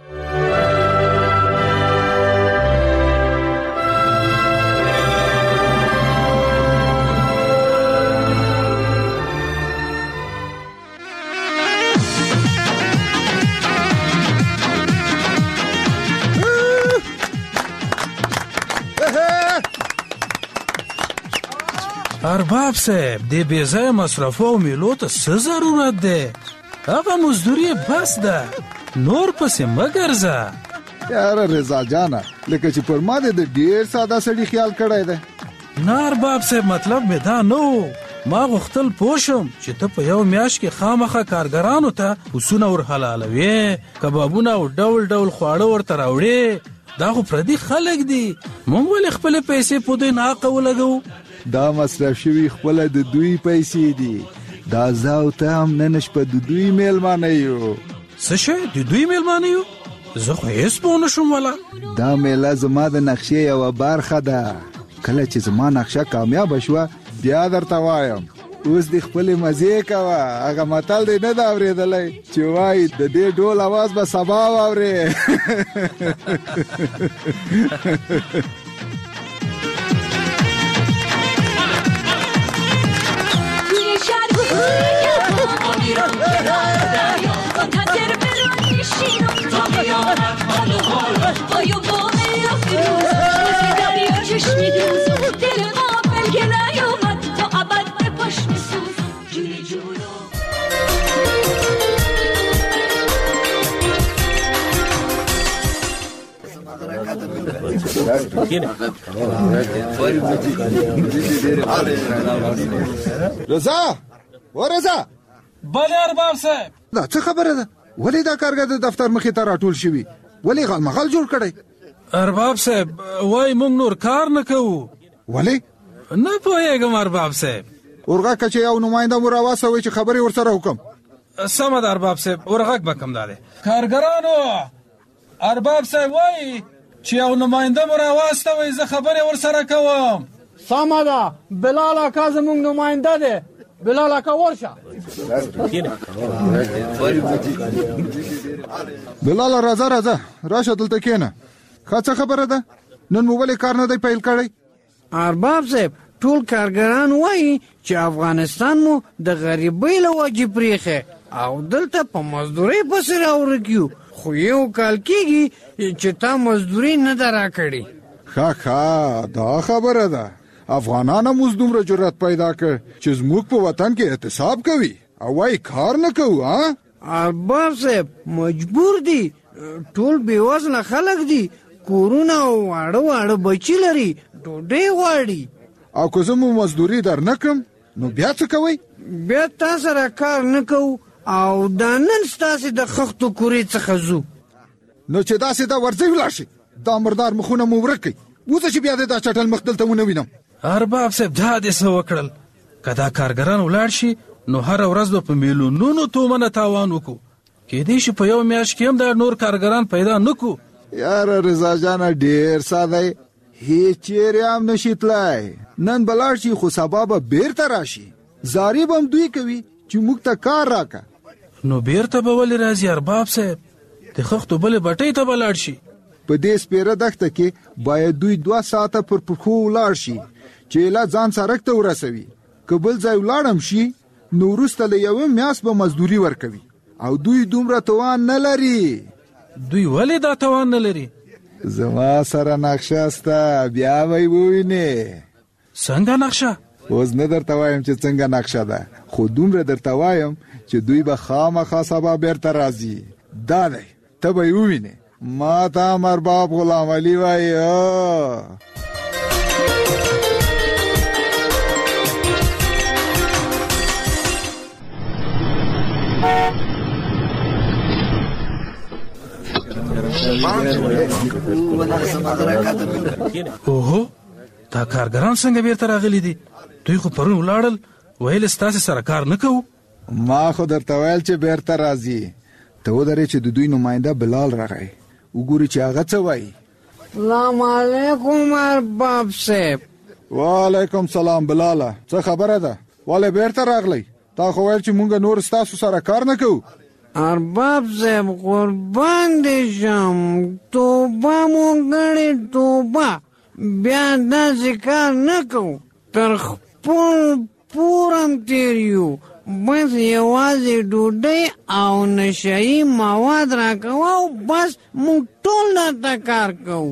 Speaker 8: ارباب صاحب د بیځای مصرفو او میلو ته څه ضرورت ده؟ هغه مزدوري بس ده نور پسې مګرځه.
Speaker 7: یاره رضا جانا لکه چې پر ما د ډیر ساده سړي خیال کړی ده.
Speaker 8: نه ارباب صاحب مطلب مې دا نو ما غوښتل پوښم چې ته په یو میاشت کې خامخه کارګرانو ته پسونه ور حلالوي کبابونه او ډول ډول خواړه ورته راوړي. دا خو پردي خلک دي مونږ ولې خپل پیسې په دې ناقه ولګو؟
Speaker 7: دا مصرف شوی خپل د دوی پیسې دي. دا زاو ته هم ننش په د دوی میلمانه یو.
Speaker 8: څه شي د دوی میلمانه یو؟ زه خو هیڅ پوه نشم ولا.
Speaker 7: دا میله زما د نقشې یوه برخه ده. کله چې زما نقشه کامیاب شوه بیا درته وایم. اوس د خپلې مزې کوه. هغه متل دی نه ده اورېدلی چې وایي د دې ډول اواز به سبا واورې. رضا و رضا
Speaker 8: بله ارباب صاحب.
Speaker 7: دا څه خبره ده؟ ولې دا کارګر د دفتر مخې ته راټول شوي؟ ولې غل مغل جوړ کړی؟
Speaker 8: ارباب صاحب وای مونږ نور کار نه کوو.
Speaker 7: ولې؟
Speaker 8: نه پوهېږم ارباب صاحب.
Speaker 7: ورغه که چې یو نماینده مو راوسوئ چې خبرې ورسره وکړم.
Speaker 8: سمه د ارباب صاحب ورغک به کم داده کارګرانو ارباب صاحب وای چې یو نماینده مو راواستوئ زه خبرې ورسره کوم.
Speaker 27: سمه ده بلال اکا زموږ نماینده دی بلال اکا ورشه.
Speaker 7: بلال راځه راځه راشه دلته کېنه. ښه څه خبره ده نن مو ولې کار نه دی پیل کړی؟
Speaker 27: ارباب صاحب ټول کارګران وایي چې افغانستان مو د غریبۍ له وجې پریښی او دلته په مزدورۍ پسې راورکیو خو یو کال کېږي چې تا مزدوري نه ده راکړې.
Speaker 7: ښه ښه دا خبره ده افغانان هم اوس دومره جرأت پیدا کړ چې زموږ په وطن کې احتساب کوي او وایي کار نه کوو. ها
Speaker 27: ارباب صاحب مجبور دي ټول بېوزله خلک دي کورونه او واړه واړه بچي لري ډوډۍ غواړي.
Speaker 7: او که زه مو مزدوري در نه کړم نو بیا څه کوئ؟
Speaker 27: بیا تا سره کار نه کوو او دا نن ستاسې د خښتو کورې څخه ځو.
Speaker 7: نو چې داسې دا ورځئ ولاړ شي دا مردار مخونه مو ورک کړئ وځه چې بیا دې دا چټل مخ دلته ونه وینم.
Speaker 8: ارباب صاحب دا دې څه وکړل که دا کارګران ولاړ شي نو هره ورځ به په میلیونونو تومنه تاوان وکړو کېدای شي په یو میاشت کې هم دا نور کارګران پیدا نه کړو.
Speaker 7: یاره رضا جانه ډېر ساده هیڅ چیرې هم نشي تلای نن به لاړ شي خو سبا به بیرته راشي. زاري به هم دوی کوي چې موږ ته کار راکړه.
Speaker 8: نو بیرته به ولې راځي ارباب صاحب د خښتو بلې بټۍ ته به لاړ شي.
Speaker 7: په دې سپېره دښته کې باید دوی دوه ساعته پر پښو ولاړ شي چې ایله ځان سړک ته ورسوي. که بل ځای ولاړم شي نو وروسته له یوه میاشت به مزدوري ورکوي او دوی دومره توان نه لري.
Speaker 8: دوی ولې دا توان نه لري؟
Speaker 7: زما سره نقشه سته بیا به یې ووینې.
Speaker 8: څنګه نقشه؟
Speaker 7: اوس نه درته وایم چې څنګه نقشه ده خو دومره درته وایم چې دوی به خامخا سبا بیرته راځي. دا دی ته به یې ووینې. ما ته هم ارباب غلام علي وایي.
Speaker 8: اوهو دا کارګران څنګه بیرته راغلي دي؟ دوی خو پرون ولاړل ویل ستاسې سره کار نه کوو.
Speaker 7: ما خو درته ویل چې بیرته راځي. ته ودرې چې د دوی نماینده بلال راغی وګوري چې هغه څه وایي.
Speaker 27: سلام علیکم ارباب صاحب.
Speaker 7: وعلیکم سلام بلاله څه خبره ده ولې بیرته راغلی؟ تا خو ویل چې مونږ نور ستاسو سره کار نه کوو.
Speaker 27: ارباب صاحب قربان دې شم توبه مو ګڼې توبه بیا داسې کار نه کوو تر خپل پور هم تېر یو بس یوازې ډوډۍ او نشهیي مواد راکوه او بس موږ ټول درته کار کوو.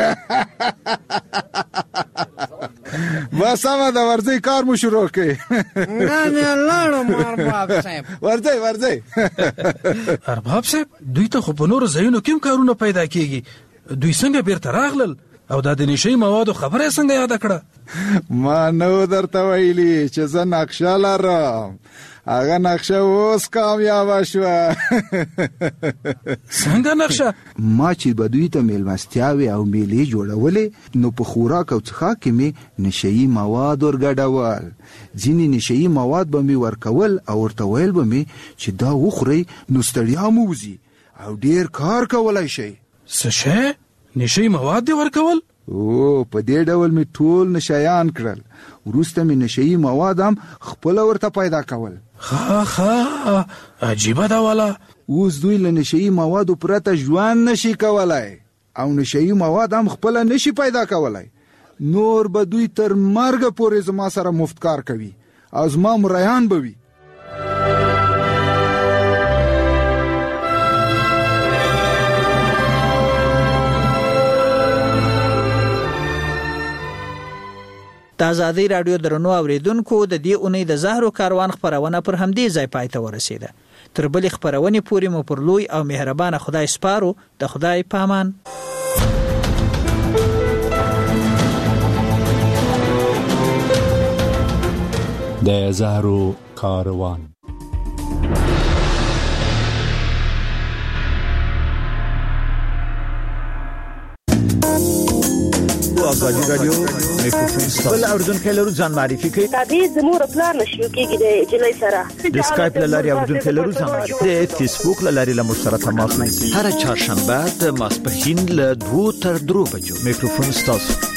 Speaker 7: بس سمه ده ورځئ کار مو شروع کړئ.
Speaker 27: دا دې لاړم ارباب صاحب.
Speaker 7: ورځئ ورځئ.
Speaker 8: ارباب صاحب دوی ته خو په نورو ځایونو کې هم کارونه پیدا کېږي دوی څنګه بیرته راغلل او دا د نشهیي موادو خبره یې څنګه یاده کړه؟
Speaker 7: ما نو درته ویلي چې زه نقشه لرم هغه نقشه اوس کامیابه شوه.
Speaker 8: څنګه نقشه؟
Speaker 7: ما چې به دوی ته میلمستیاوې او میلې جوړولې نو په خوراک او څښاک کې مې نشهیي مواد ورګډول. ځینې نشهیي مواد به مې ورکول او ورته ویل به مې چې دا وخورئ نو ستړیا مو وځي او ډېر کار کولی شئ.
Speaker 8: څه شی؟ نشهیي مواد دې ورکول؟
Speaker 7: او په دې ډول مې ټول نشیان کړل. وروسته مې نشهیي مواد هم خپله ورته پیدا کول.
Speaker 8: ښه ښه عجیبه ده والا.
Speaker 7: اوس دوی له نشهیي موادو پرته ژوند نشي کولی او نشهیي مواد هم خپله نشي پیدا کولی. نور به دوی تر مرګه پورې زما سره مفت کار کوي او زما مریان به وي.
Speaker 23: د آزادۍ راډیو درنو اوریدونکو د دې اونۍ د زهرو کاروان خپرونه پر همدې ځای پای ته ورسېده. تر بلې خپرونې پورې مو پر لوی او مهربانه خدای سپارو. د خدای په امان.
Speaker 3: د زهرو کاروان.
Speaker 4: ازادي رادیو میکروفون ستاسو
Speaker 6: بل اردوونکو لرو ځان معرفي کوي
Speaker 16: تابع زموږ پلان نشو کېږي د جلای سره
Speaker 6: د اسکایپ لاري اردوونکو لرو ځان معرفي د فیسبوک لاري له مشترک تماس نیسي
Speaker 4: هر چهارشنبه د ماسپښین له دوه تر درو بجو
Speaker 6: میکروفون ستاسو